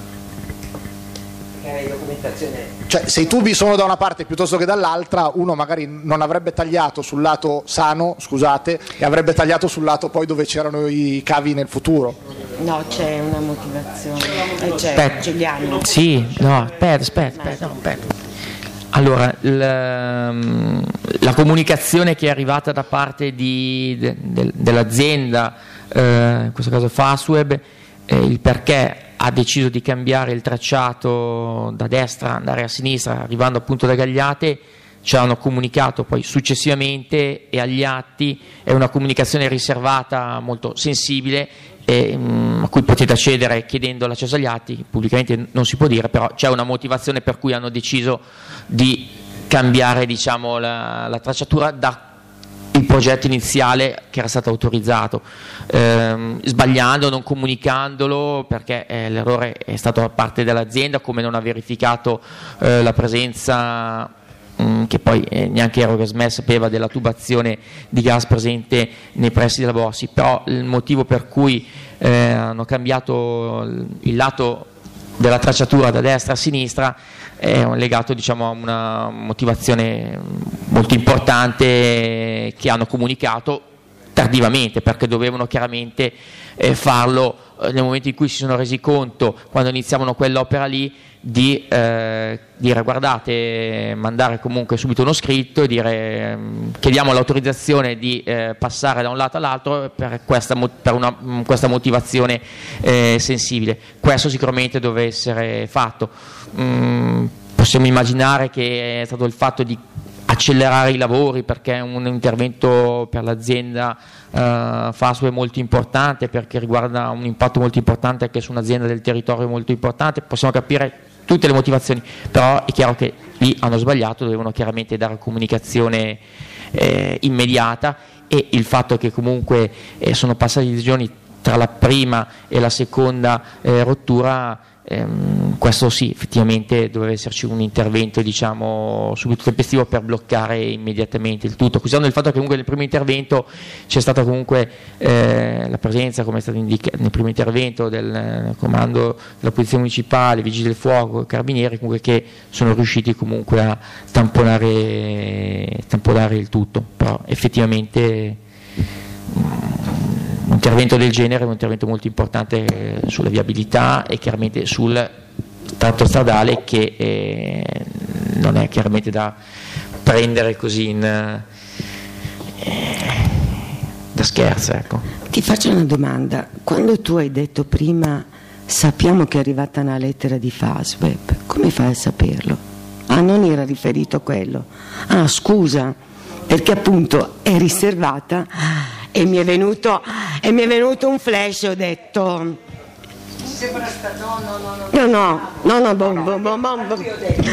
Speaker 4: Cioè, se i tubi sono da una parte piuttosto che dall'altra, uno magari non avrebbe tagliato sul lato sano, scusate, e avrebbe tagliato sul lato poi dove c'erano i cavi nel futuro.
Speaker 1: No, c'è una motivazione. Eh, c'è,
Speaker 3: Aspetta.
Speaker 1: Giuliano.
Speaker 3: Sì, no, aspetta, aspetta, aspetta, no, aspetta. Allora, la, la comunicazione che è arrivata da parte di, de, de, dell'azienda, eh, in questo caso Fastweb, eh, il perché ha deciso di cambiare il tracciato da destra andare a sinistra, arrivando appunto da Gagliate, ci hanno comunicato poi successivamente, e agli atti è una comunicazione riservata molto sensibile, e, mh, a cui potete accedere chiedendo l'accesso agli atti, pubblicamente non si può dire, però c'è una motivazione per cui hanno deciso di cambiare diciamo, la, la tracciatura da il progetto iniziale che era stato autorizzato, ehm, sbagliando, non comunicandolo, perché eh, l'errore è stato da parte dell'azienda, come non ha verificato eh, la presenza mh, che poi eh, neanche Eurosgasmet sapeva della tubazione di gas presente nei pressi della Bossi. Però il motivo per cui eh, hanno cambiato il lato della tracciatura da destra a sinistra è legato, diciamo, a una motivazione molto importante che hanno comunicato tardivamente, perché dovevano chiaramente eh, farlo eh, nel momento in cui si sono resi conto, quando iniziavano quell'opera lì, di eh, dire guardate, mandare comunque subito uno scritto e dire eh, chiediamo l'autorizzazione di eh, passare da un lato all'altro per questa, per una, questa motivazione eh, sensibile. Questo sicuramente deve essere fatto. Mm, possiamo immaginare che è stato il fatto di accelerare i lavori, perché è un intervento per l'azienda uh, Fastweb molto importante, perché riguarda un impatto molto importante anche su un'azienda del territorio molto importante. Possiamo capire tutte le motivazioni, però è chiaro che lì hanno sbagliato, dovevano chiaramente dare comunicazione eh, immediata, e il fatto che comunque eh, sono passati dei giorni tra la prima e la seconda eh, rottura, ehm, questo sì, effettivamente doveva esserci un intervento, diciamo, subito tempestivo per bloccare immediatamente il tutto, considerando il fatto che comunque nel primo intervento c'è stata comunque eh, la presenza, come è stato indicato nel primo intervento, del eh, comando della polizia municipale, vigili del fuoco, carabinieri, comunque, che sono riusciti comunque a tamponare, tamponare il tutto, però effettivamente un intervento del genere è un intervento molto importante sulla viabilità e chiaramente sul tratto stradale, che eh, non è chiaramente da prendere così in, eh, da scherzo, ecco.
Speaker 1: Ti faccio una domanda: quando tu hai detto prima sappiamo che è arrivata una lettera di Fastweb, come fai a saperlo? Ah, non era riferito a quello. Ah, scusa, perché appunto è riservata. E mi è venuto, e mi è venuto un flash, ho detto no no no no no no no bom, bom, bom, bom.
Speaker 2: Non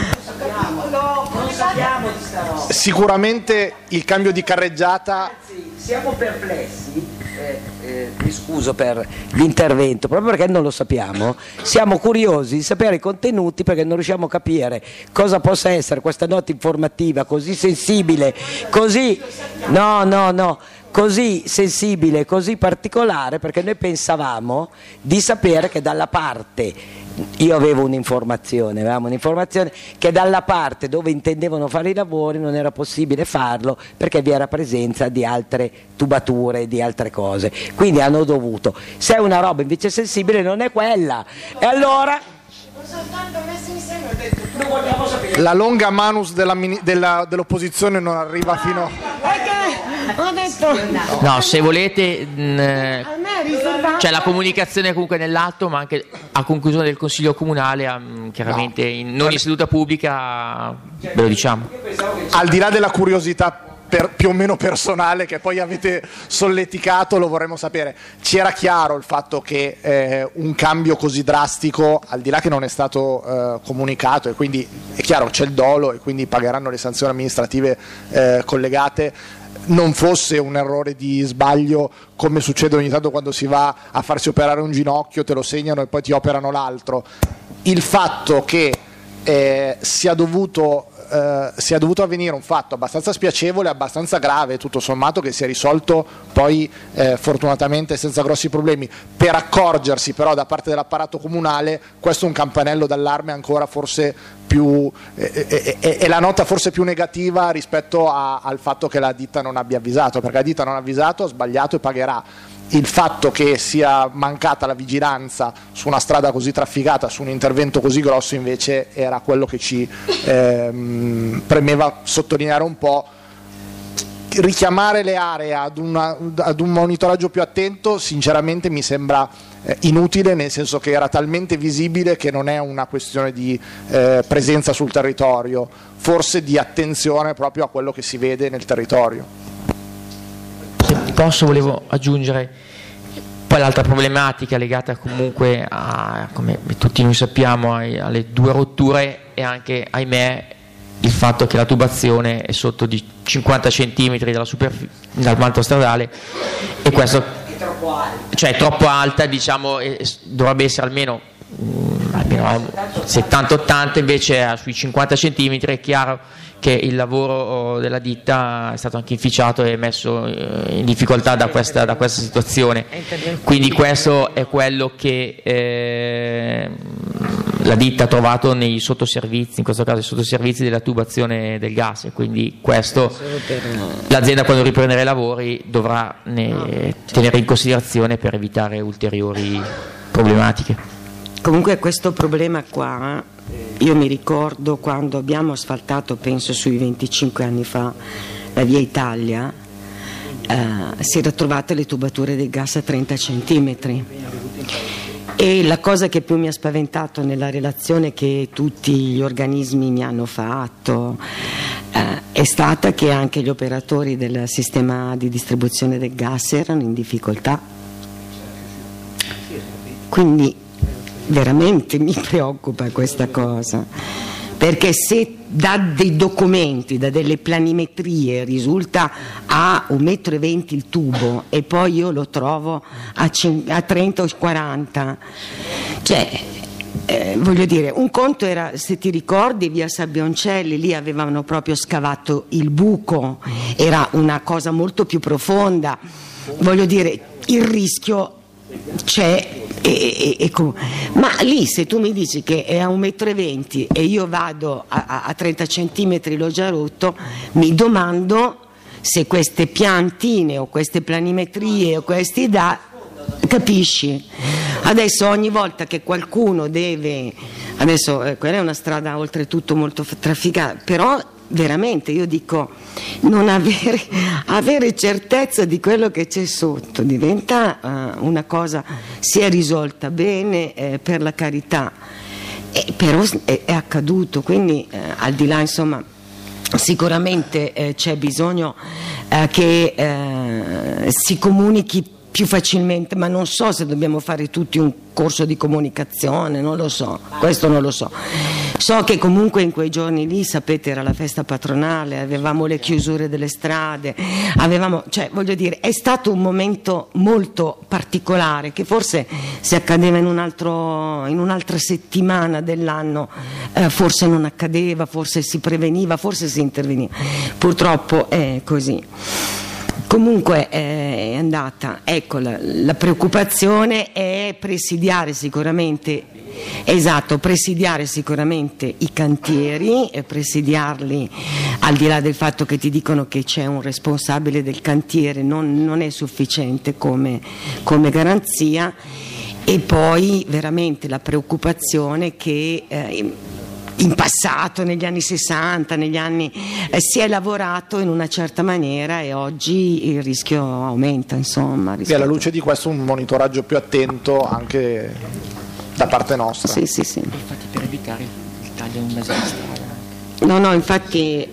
Speaker 2: sappiamo di sta roba.
Speaker 4: Sicuramente il cambio di carreggiata.
Speaker 2: Anzi, siamo perplessi, eh, eh, mi scuso per l'intervento, proprio perché non lo sappiamo, siamo curiosi di sapere i contenuti, perché non riusciamo a capire cosa possa essere questa nota informativa così sensibile, così no no no così sensibile, così particolare, perché noi pensavamo di sapere che dalla parte, io avevo un'informazione, avevamo un'informazione che dalla parte dove intendevano fare i lavori non era possibile farlo perché vi era presenza di altre tubature, di altre cose, quindi hanno dovuto, se è una roba invece sensibile non è quella, e allora
Speaker 4: la longa manus della, della, dell'opposizione non arriva fino a...
Speaker 1: Ho detto
Speaker 3: no, se volete mh, c'è la comunicazione comunque nell'atto, ma anche a conclusione del Consiglio Comunale, mh, chiaramente in, non in seduta pubblica, ve lo diciamo.
Speaker 4: Al di là della curiosità per, più o meno personale che poi avete solleticato, lo vorremmo sapere, ci era chiaro il fatto che eh, un cambio così drastico, al di là che non è stato eh, comunicato, e quindi è chiaro c'è il dolo e quindi pagheranno le sanzioni amministrative eh, collegate, non fosse un errore di sbaglio, come succede ogni tanto quando si va a farsi operare un ginocchio, te lo segnano e poi ti operano l'altro. Il fatto che eh, sia dovuto eh, sia dovuto avvenire un fatto abbastanza spiacevole, abbastanza grave, tutto sommato, che si è risolto poi eh, fortunatamente senza grossi problemi, per accorgersi però da parte dell'apparato comunale, questo è un campanello d'allarme ancora forse più, è, è, è, è la nota forse più negativa rispetto a, al fatto che la ditta non abbia avvisato, perché la ditta non ha avvisato, ha sbagliato e pagherà. Il fatto che sia mancata la vigilanza su una strada così trafficata, su un intervento così grosso, invece era quello che ci ehm, premeva sottolineare un po'. Richiamare le aree ad, una, ad un monitoraggio più attento sinceramente mi sembra eh, inutile, nel senso che era talmente visibile che non è una questione di eh, presenza sul territorio, forse di attenzione proprio a quello che si vede nel territorio.
Speaker 3: Se posso, volevo aggiungere poi l'altra problematica legata comunque a, come tutti noi sappiamo, ai, alle due rotture, e anche, ahimè, il fatto che la tubazione è sotto di cinquanta centimetri dalla superf- dal manto stradale, e questo
Speaker 2: è troppo alta,
Speaker 3: cioè è troppo alta, diciamo, e, e dovrebbe essere almeno, mh, almeno settanta ottanta, invece è sui cinquanta centimetri. È chiaro che il lavoro della ditta è stato anche inficiato e messo in difficoltà da questa, da questa situazione, quindi questo è quello che eh, la ditta ha trovato nei sottoservizi, in questo caso i sottoservizi della tubazione del gas, e quindi questo l'azienda, quando riprenderà i lavori, dovrà ne tenere in considerazione per evitare ulteriori problematiche.
Speaker 1: Comunque questo problema qua, io mi ricordo quando abbiamo asfaltato, penso sui venticinque anni fa, la via Italia, eh, si era trovate le tubature del gas a trenta centimetri. E la cosa che più mi ha spaventato nella relazione che tutti gli organismi mi hanno fatto eh, è stata che anche gli operatori del sistema di distribuzione del gas erano in difficoltà. Quindi veramente mi preoccupa questa cosa, perché se da dei documenti, da delle planimetrie risulta a un metro e venti il tubo e poi io lo trovo a, a trenta o quaranta, cioè eh, voglio dire, un conto era, se ti ricordi, via Sabbioncelli, lì avevano proprio scavato il buco, era una cosa molto più profonda, voglio dire, il rischio c'è. E, e, e, ma lì, se tu mi dici che è a un metro e venti e io vado a, a, a trenta centimetri, l'ho già rotto, mi domando se queste piantine o queste planimetrie o questi da capisci? Adesso ogni volta che qualcuno deve, adesso eh, quella è una strada oltretutto molto trafficata, però veramente io dico, non avere, avere certezza di quello che c'è sotto diventa uh, una cosa, si è risolta bene, eh, per la carità, eh, però è, è accaduto, quindi eh, al di là, insomma, sicuramente eh, c'è bisogno eh, che eh, si comunichi più facilmente, ma non so se dobbiamo fare tutti un corso di comunicazione, non lo so, questo non lo so. So che comunque in quei giorni lì, sapete, era la festa patronale, avevamo le chiusure delle strade, avevamo, cioè voglio dire, è stato un momento molto particolare che forse se accadeva in un altro, in un'altra settimana dell'anno eh, forse non accadeva, forse si preveniva, forse si interveniva. Purtroppo è così. Comunque è andata, ecco, la, la preoccupazione è presidiare sicuramente, esatto, presidiare sicuramente i cantieri, e presidiarli al di là del fatto che ti dicono che c'è un responsabile del cantiere, non, non è sufficiente come, come garanzia, e poi veramente la preoccupazione che eh, in passato, negli anni sessanta, negli anni eh, si è lavorato in una certa maniera e oggi il rischio aumenta, insomma.
Speaker 4: E alla luce di questo un monitoraggio più attento anche da parte nostra.
Speaker 1: Sì, sì, sì.
Speaker 3: Infatti per evitare il taglio un mese di strada.
Speaker 1: No, no, infatti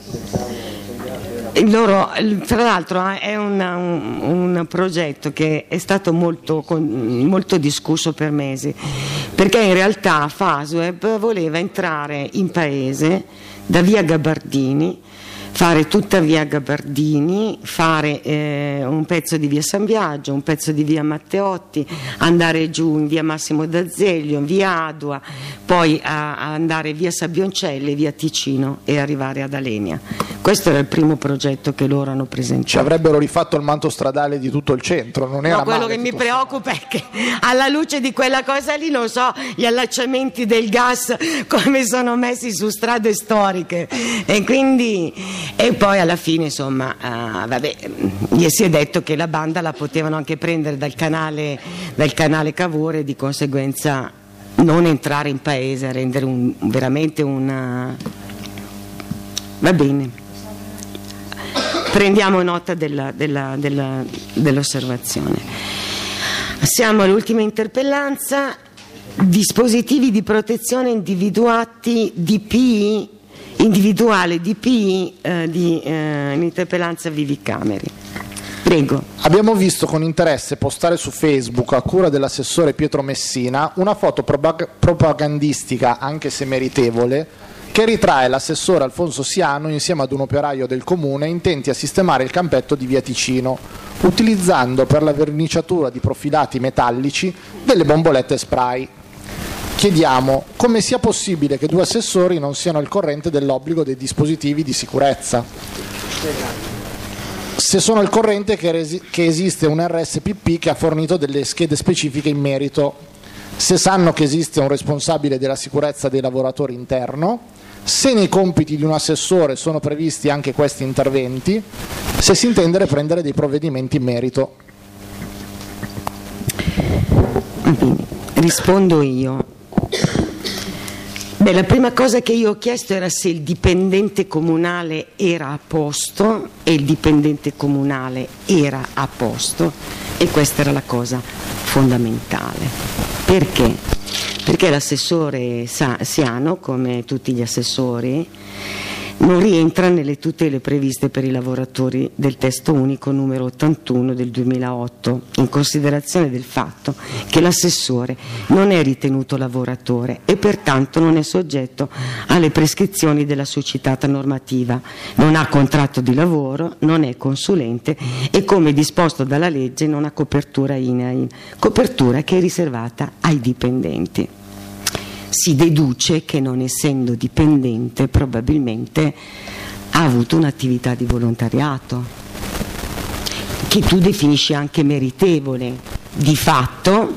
Speaker 1: loro, tra l'altro è una, un, un progetto che è stato molto, molto discusso per mesi, perché in realtà Fastweb voleva entrare in paese da via Gabardini, fare tutta via Gabardini, fare eh, un pezzo di via San Biagio, un pezzo di via Matteotti, andare giù in via Massimo d'Azeglio, in via Adua, poi a, a andare via Sabbioncelli, via Ticino e arrivare ad Alenia. Questo era il primo progetto che loro hanno presentato.
Speaker 4: Ci avrebbero rifatto il manto stradale di tutto il centro, non era
Speaker 1: no, quello
Speaker 4: male,
Speaker 1: che mi preoccupa è che alla luce di quella cosa lì, non so, gli allacciamenti del gas come sono messi su strade storiche, e quindi, e poi alla fine, insomma, uh, vabbè, gli si è detto che la banda la potevano anche prendere dal canale, dal canale Cavour, di conseguenza non entrare in paese, rendere un, veramente una... va bene. Prendiamo nota della, della, della, dell'osservazione. Siamo all'ultima interpellanza. Dispositivi di protezione individuati D P I, individuale D P I eh, di eh, interpellanza Vivi Cameri. Prego.
Speaker 4: Abbiamo visto con interesse postare su Facebook, a cura dell'assessore Pietro Messina, una foto propagandistica, anche se meritevole, che ritrae l'assessore Alfonso Siano insieme ad un operaio del comune intenti a sistemare il campetto di via Ticino, utilizzando per la verniciatura di profilati metallici delle bombolette spray. Chiediamo come sia possibile che due assessori non siano al corrente dell'obbligo dei dispositivi di sicurezza. Se sono al corrente che, resi- che esiste un R S P P che ha fornito delle schede specifiche in merito. se sanno che esiste un responsabile della sicurezza dei lavoratori interno, se nei compiti di un assessore sono previsti anche questi interventi, se si intende prendere dei provvedimenti in merito.
Speaker 1: Rispondo io. Beh, la prima cosa che io ho chiesto era se il dipendente comunale era a posto, e il dipendente comunale era a posto, e questa era la cosa fondamentale. Perché? Perché l'assessore Siano, come tutti gli assessori, non rientra nelle tutele previste per i lavoratori del testo unico numero ottantuno del duemilaotto, in considerazione del fatto che l'assessore non è ritenuto lavoratore e pertanto non è soggetto alle prescrizioni della succitata normativa, non ha contratto di lavoro, non è consulente e, come disposto dalla legge, non ha copertura I N A I L, copertura che è riservata ai dipendenti. Si deduce che, non essendo dipendente, probabilmente ha avuto un'attività di volontariato che tu definisci anche meritevole. Di fatto,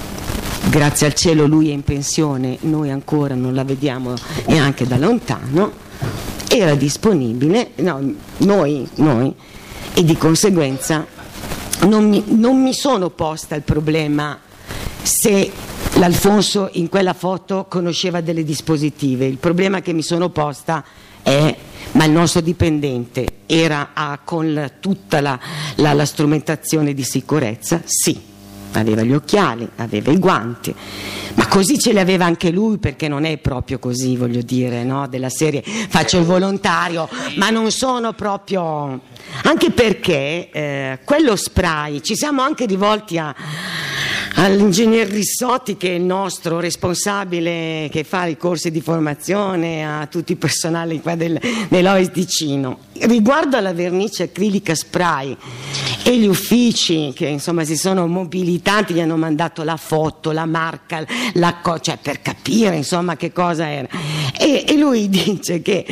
Speaker 1: grazie al cielo, lui è in pensione, noi ancora non la vediamo neanche da lontano, era disponibile, no, noi, noi, e di conseguenza non mi, non mi sono posta il problema se l'Alfonso in quella foto conosceva delle dispositive. Il problema che mi sono posta è: ma il nostro dipendente era a, con tutta la, la, la strumentazione di sicurezza? Sì, aveva gli occhiali, aveva i guanti, ma così ce li aveva anche lui, perché non è proprio così, voglio dire, no? Della serie faccio il volontario, ma non sono proprio, anche perché eh, quello spray, ci siamo anche rivolti a all'ingegner Rissotti, che è il nostro responsabile che fa i corsi di formazione, a tutti i personali qua del, dell'O I S Ticino, riguardo alla vernice acrilica spray e gli uffici che insomma si sono mobilitati, gli hanno mandato la foto, la marca, la co- cioè per capire insomma che cosa era, e, e lui dice che,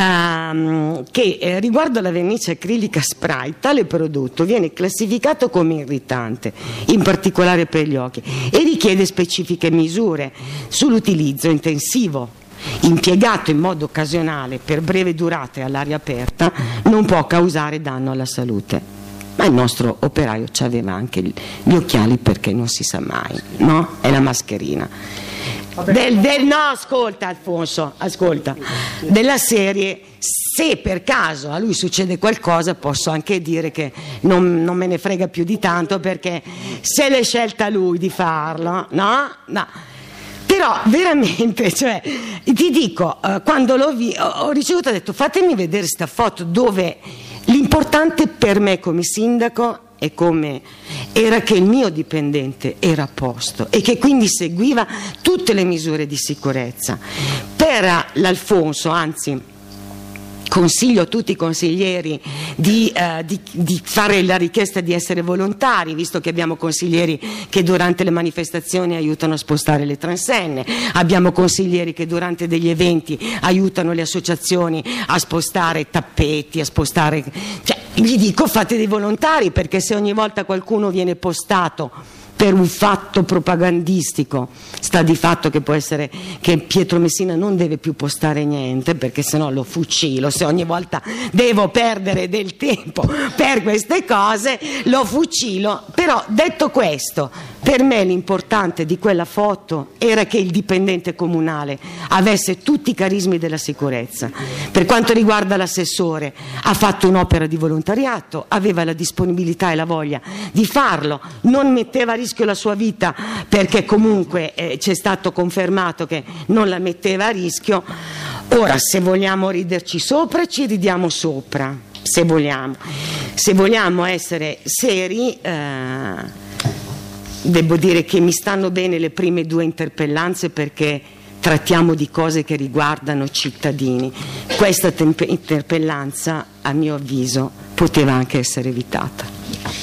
Speaker 1: um, che eh, riguardo alla vernice acrilica spray, tale prodotto viene classificato come irritante, in particolare per gli occhi, e richiede specifiche misure sull'utilizzo intensivo. Impiegato in modo occasionale per breve durata e all'aria aperta, non può causare danno alla salute. Ma il nostro operaio ci aveva anche gli occhiali, perché non si sa mai, no? E la mascherina. Del, del, no, ascolta Alfonso, ascolta. Della serie, se per caso a lui succede qualcosa, posso anche dire che non, non me ne frega più di tanto, perché se l'è scelta lui di farlo, no? No. Però veramente, cioè, ti dico, uh, quando l'ho vi- ho ricevuto, ho detto fatemi vedere sta foto, dove l'importante per me come sindaco e come era che il mio dipendente era a posto e che quindi seguiva tutte le misure di sicurezza. Per l'Alfonso, anzi, consiglio a tutti i consiglieri di, eh, di, di fare la richiesta di essere volontari, visto che abbiamo consiglieri che durante le manifestazioni aiutano a spostare le transenne, abbiamo consiglieri che durante degli eventi aiutano le associazioni a spostare tappeti, a spostare, cioè, gli dico fate dei volontari, perché se ogni volta qualcuno viene postato per un fatto propagandistico, sta di fatto che può essere che Pietro Messina non deve più postare niente, perché sennò lo fucilo. Se ogni volta devo perdere del tempo per queste cose, lo fucilo. Però, detto questo, per me l'importante di quella foto era che il dipendente comunale avesse tutti i carismi della sicurezza. Per quanto riguarda l'assessore, ha fatto un'opera di volontariato, aveva la disponibilità e la voglia di farlo, non metteva a rischio la sua vita, perché comunque eh, c'è stato confermato che non la metteva a rischio. Ora, se vogliamo riderci sopra, ci ridiamo sopra, se vogliamo. Se vogliamo essere seri, eh, devo dire che mi stanno bene le prime due interpellanze, perché trattiamo di cose che riguardano cittadini. Questa tempe- interpellanza, a mio avviso, poteva anche essere evitata.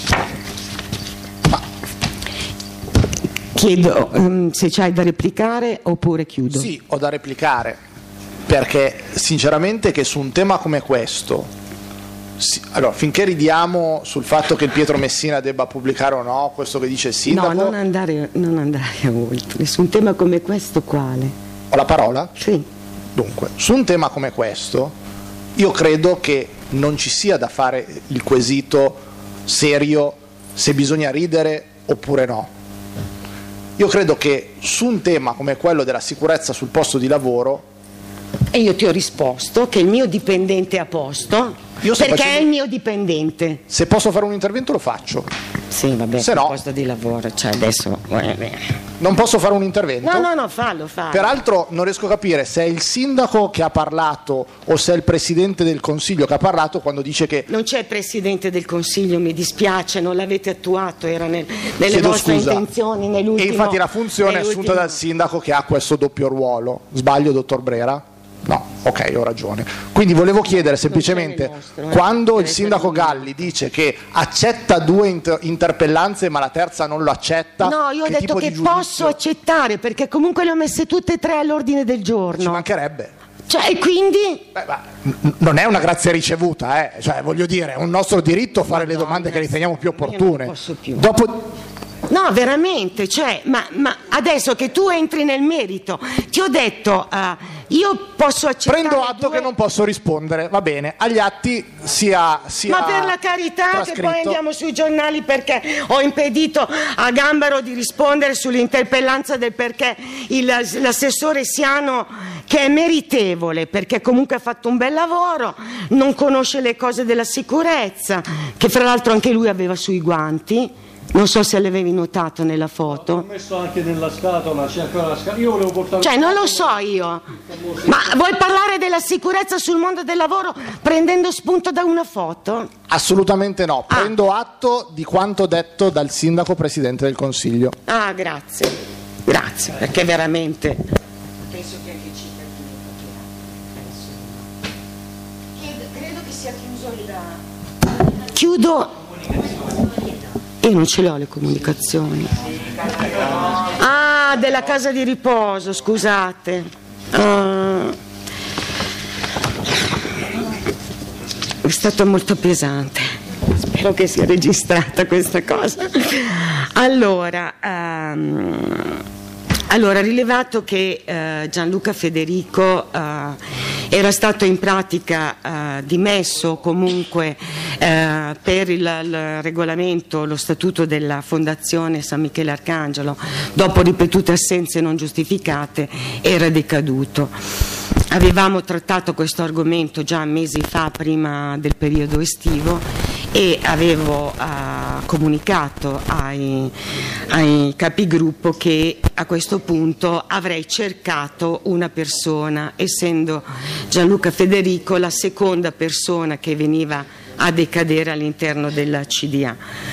Speaker 1: Chiedo um, se c'hai da replicare oppure chiudo.
Speaker 4: Sì, ho da replicare, perché sinceramente che su un tema come questo Sì, allora, finché ridiamo sul fatto che il Pietro Messina debba pubblicare o no questo che dice il sindaco...
Speaker 1: No, non andare, non andare oltre. Su un tema come questo quale?
Speaker 4: Ho la parola?
Speaker 1: Sì.
Speaker 4: Dunque, su un tema come questo, io credo che non ci sia da fare il quesito serio se bisogna ridere oppure no. Io credo che su un tema come quello della sicurezza sul posto di lavoro...
Speaker 1: E io ti ho risposto che il mio dipendente è a posto, io perché facendo... è il mio dipendente.
Speaker 4: Se posso fare un intervento lo faccio.
Speaker 1: Sì, vabbè,
Speaker 4: se no,
Speaker 1: posto di lavoro, cioè adesso...
Speaker 4: Non posso fare un intervento?
Speaker 1: No, no, no, fallo, fallo.
Speaker 4: Peraltro non riesco a capire se è il sindaco che ha parlato o se è il Presidente del Consiglio che ha parlato quando dice che...
Speaker 1: Non c'è il Presidente del Consiglio, mi dispiace, non l'avete attuato, era nel, nelle Chiedo vostre scusa. intenzioni nell'ultimo...
Speaker 4: E infatti la funzione è assunta dal sindaco che ha questo doppio ruolo. Sbaglio, dottor Brera? No, ok, ho ragione. Quindi volevo chiedere semplicemente, nostro, eh? quando il sindaco Galli dice che accetta due inter- interpellanze ma la terza non lo accetta...
Speaker 1: No, io ho detto che posso accettare perché comunque le ho messe tutte e tre all'ordine del giorno.
Speaker 4: Ci mancherebbe.
Speaker 1: Cioè, e quindi...
Speaker 4: Beh, ma n- non è una grazia ricevuta, eh? Cioè, voglio dire, è un nostro diritto fare no, le domande no, che riteniamo più opportune.
Speaker 1: Io non posso più.
Speaker 4: Dopo...
Speaker 1: No, veramente, cioè, ma, ma adesso che tu entri nel merito, ti ho detto, uh, io posso accettare...
Speaker 4: Prendo atto
Speaker 1: due...
Speaker 4: che non posso rispondere, va bene, agli atti sia... sia
Speaker 1: ma per la carità
Speaker 4: trascritto.
Speaker 1: Che poi andiamo sui giornali perché ho impedito a Gambaro di rispondere sull'interpellanza del perché il, l'assessore Siano, che è meritevole, perché comunque ha fatto un bel lavoro, non conosce le cose della sicurezza, che fra l'altro anche lui aveva sui guanti. Non so se l'avevi notato nella foto.
Speaker 5: L'ho messo anche nella scatola, c'è ancora la scatola. Io volevo portare.
Speaker 1: Cioè, non lo so io. Ma vuoi parlare della sicurezza sul mondo del lavoro prendendo spunto da una foto?
Speaker 4: Assolutamente no. Ah. Prendo atto di quanto detto dal sindaco Presidente del Consiglio.
Speaker 1: Ah, grazie. Grazie, perché veramente. Penso che anche i cittadini capirà. Credo che sia chiuso il. Chiudo. Io non ce le ho le comunicazioni. Ah, della casa di riposo, scusate. Uh, è stato molto pesante. Spero che sia registrata questa cosa. Allora, um, allora rilevato che uh, Gianluca Federico uh, era stato in pratica uh, dimesso comunque uh, per il, il regolamento, lo statuto della Fondazione San Michele Arcangelo, dopo ripetute assenze non giustificate, era decaduto. Avevamo trattato questo argomento già mesi fa, prima del periodo estivo, e avevo uh, comunicato ai, ai capigruppo che a questo punto avrei cercato una persona, essendo Gianluca Federico la seconda persona che veniva a decadere all'interno della C D A.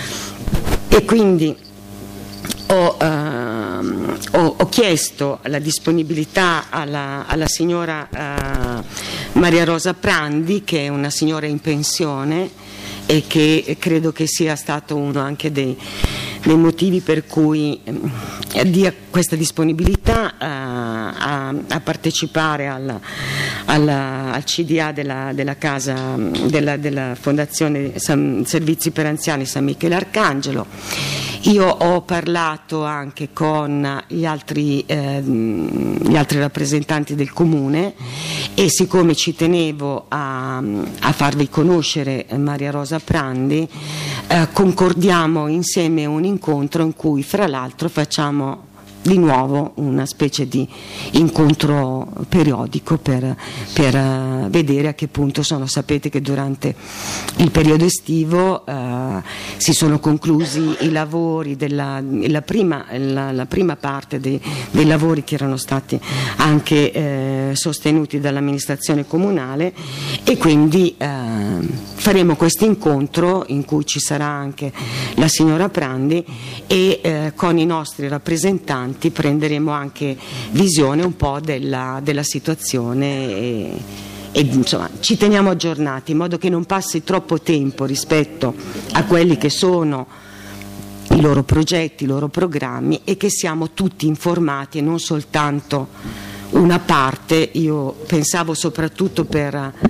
Speaker 1: E quindi ho, uh, ho, ho chiesto la disponibilità alla, alla signora uh, Maria Rosa Prandi, che è una signora in pensione e che credo che sia stato uno anche dei, dei motivi per cui eh, dia questa disponibilità uh, a, a partecipare al, al, al C D A della, della casa della, della Fondazione San, Servizi per Anziani San Michele Arcangelo. Io ho parlato anche con gli altri, eh, gli altri rappresentanti del comune, e siccome ci tenevo a, a farvi conoscere Maria Rosa Prandi, eh, concordiamo insieme un incontro in cui fra l'altro facciamo di nuovo una specie di incontro periodico per, per uh, vedere a che punto sono. Sapete che durante il periodo estivo uh, si sono conclusi i lavori della la prima, la, la prima parte dei, dei lavori che erano stati anche eh, sostenuti dall'amministrazione comunale, e quindi uh, faremo questo incontro in cui ci sarà anche la signora Prandi, e eh, con i nostri rappresentanti prenderemo anche visione un po' della, della situazione, e, e insomma ci teniamo aggiornati in modo che non passi troppo tempo rispetto a quelli che sono i loro progetti, i loro programmi, e che siamo tutti informati e non soltanto una parte. Io pensavo soprattutto per,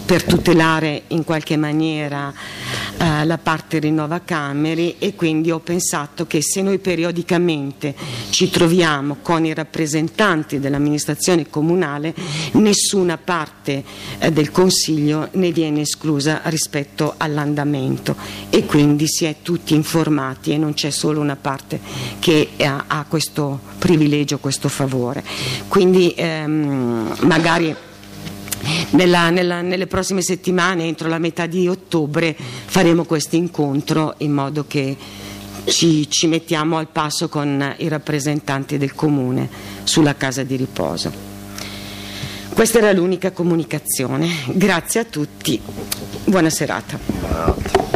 Speaker 1: per tutelare in qualche maniera eh, la parte Rinnova Cameri, e quindi ho pensato che se noi periodicamente ci troviamo con i rappresentanti dell'amministrazione comunale, nessuna parte eh, del Consiglio ne viene esclusa rispetto all'andamento, e quindi si è tutti informati e non c'è solo una parte che ha, ha questo privilegio, questo favore. Quindi ehm, magari Nella, nella, nelle prossime settimane, entro la metà di ottobre, faremo questo incontro in modo che ci, ci mettiamo al passo con i rappresentanti del Comune sulla casa di riposo. Questa era l'unica comunicazione. Grazie a tutti, buona serata.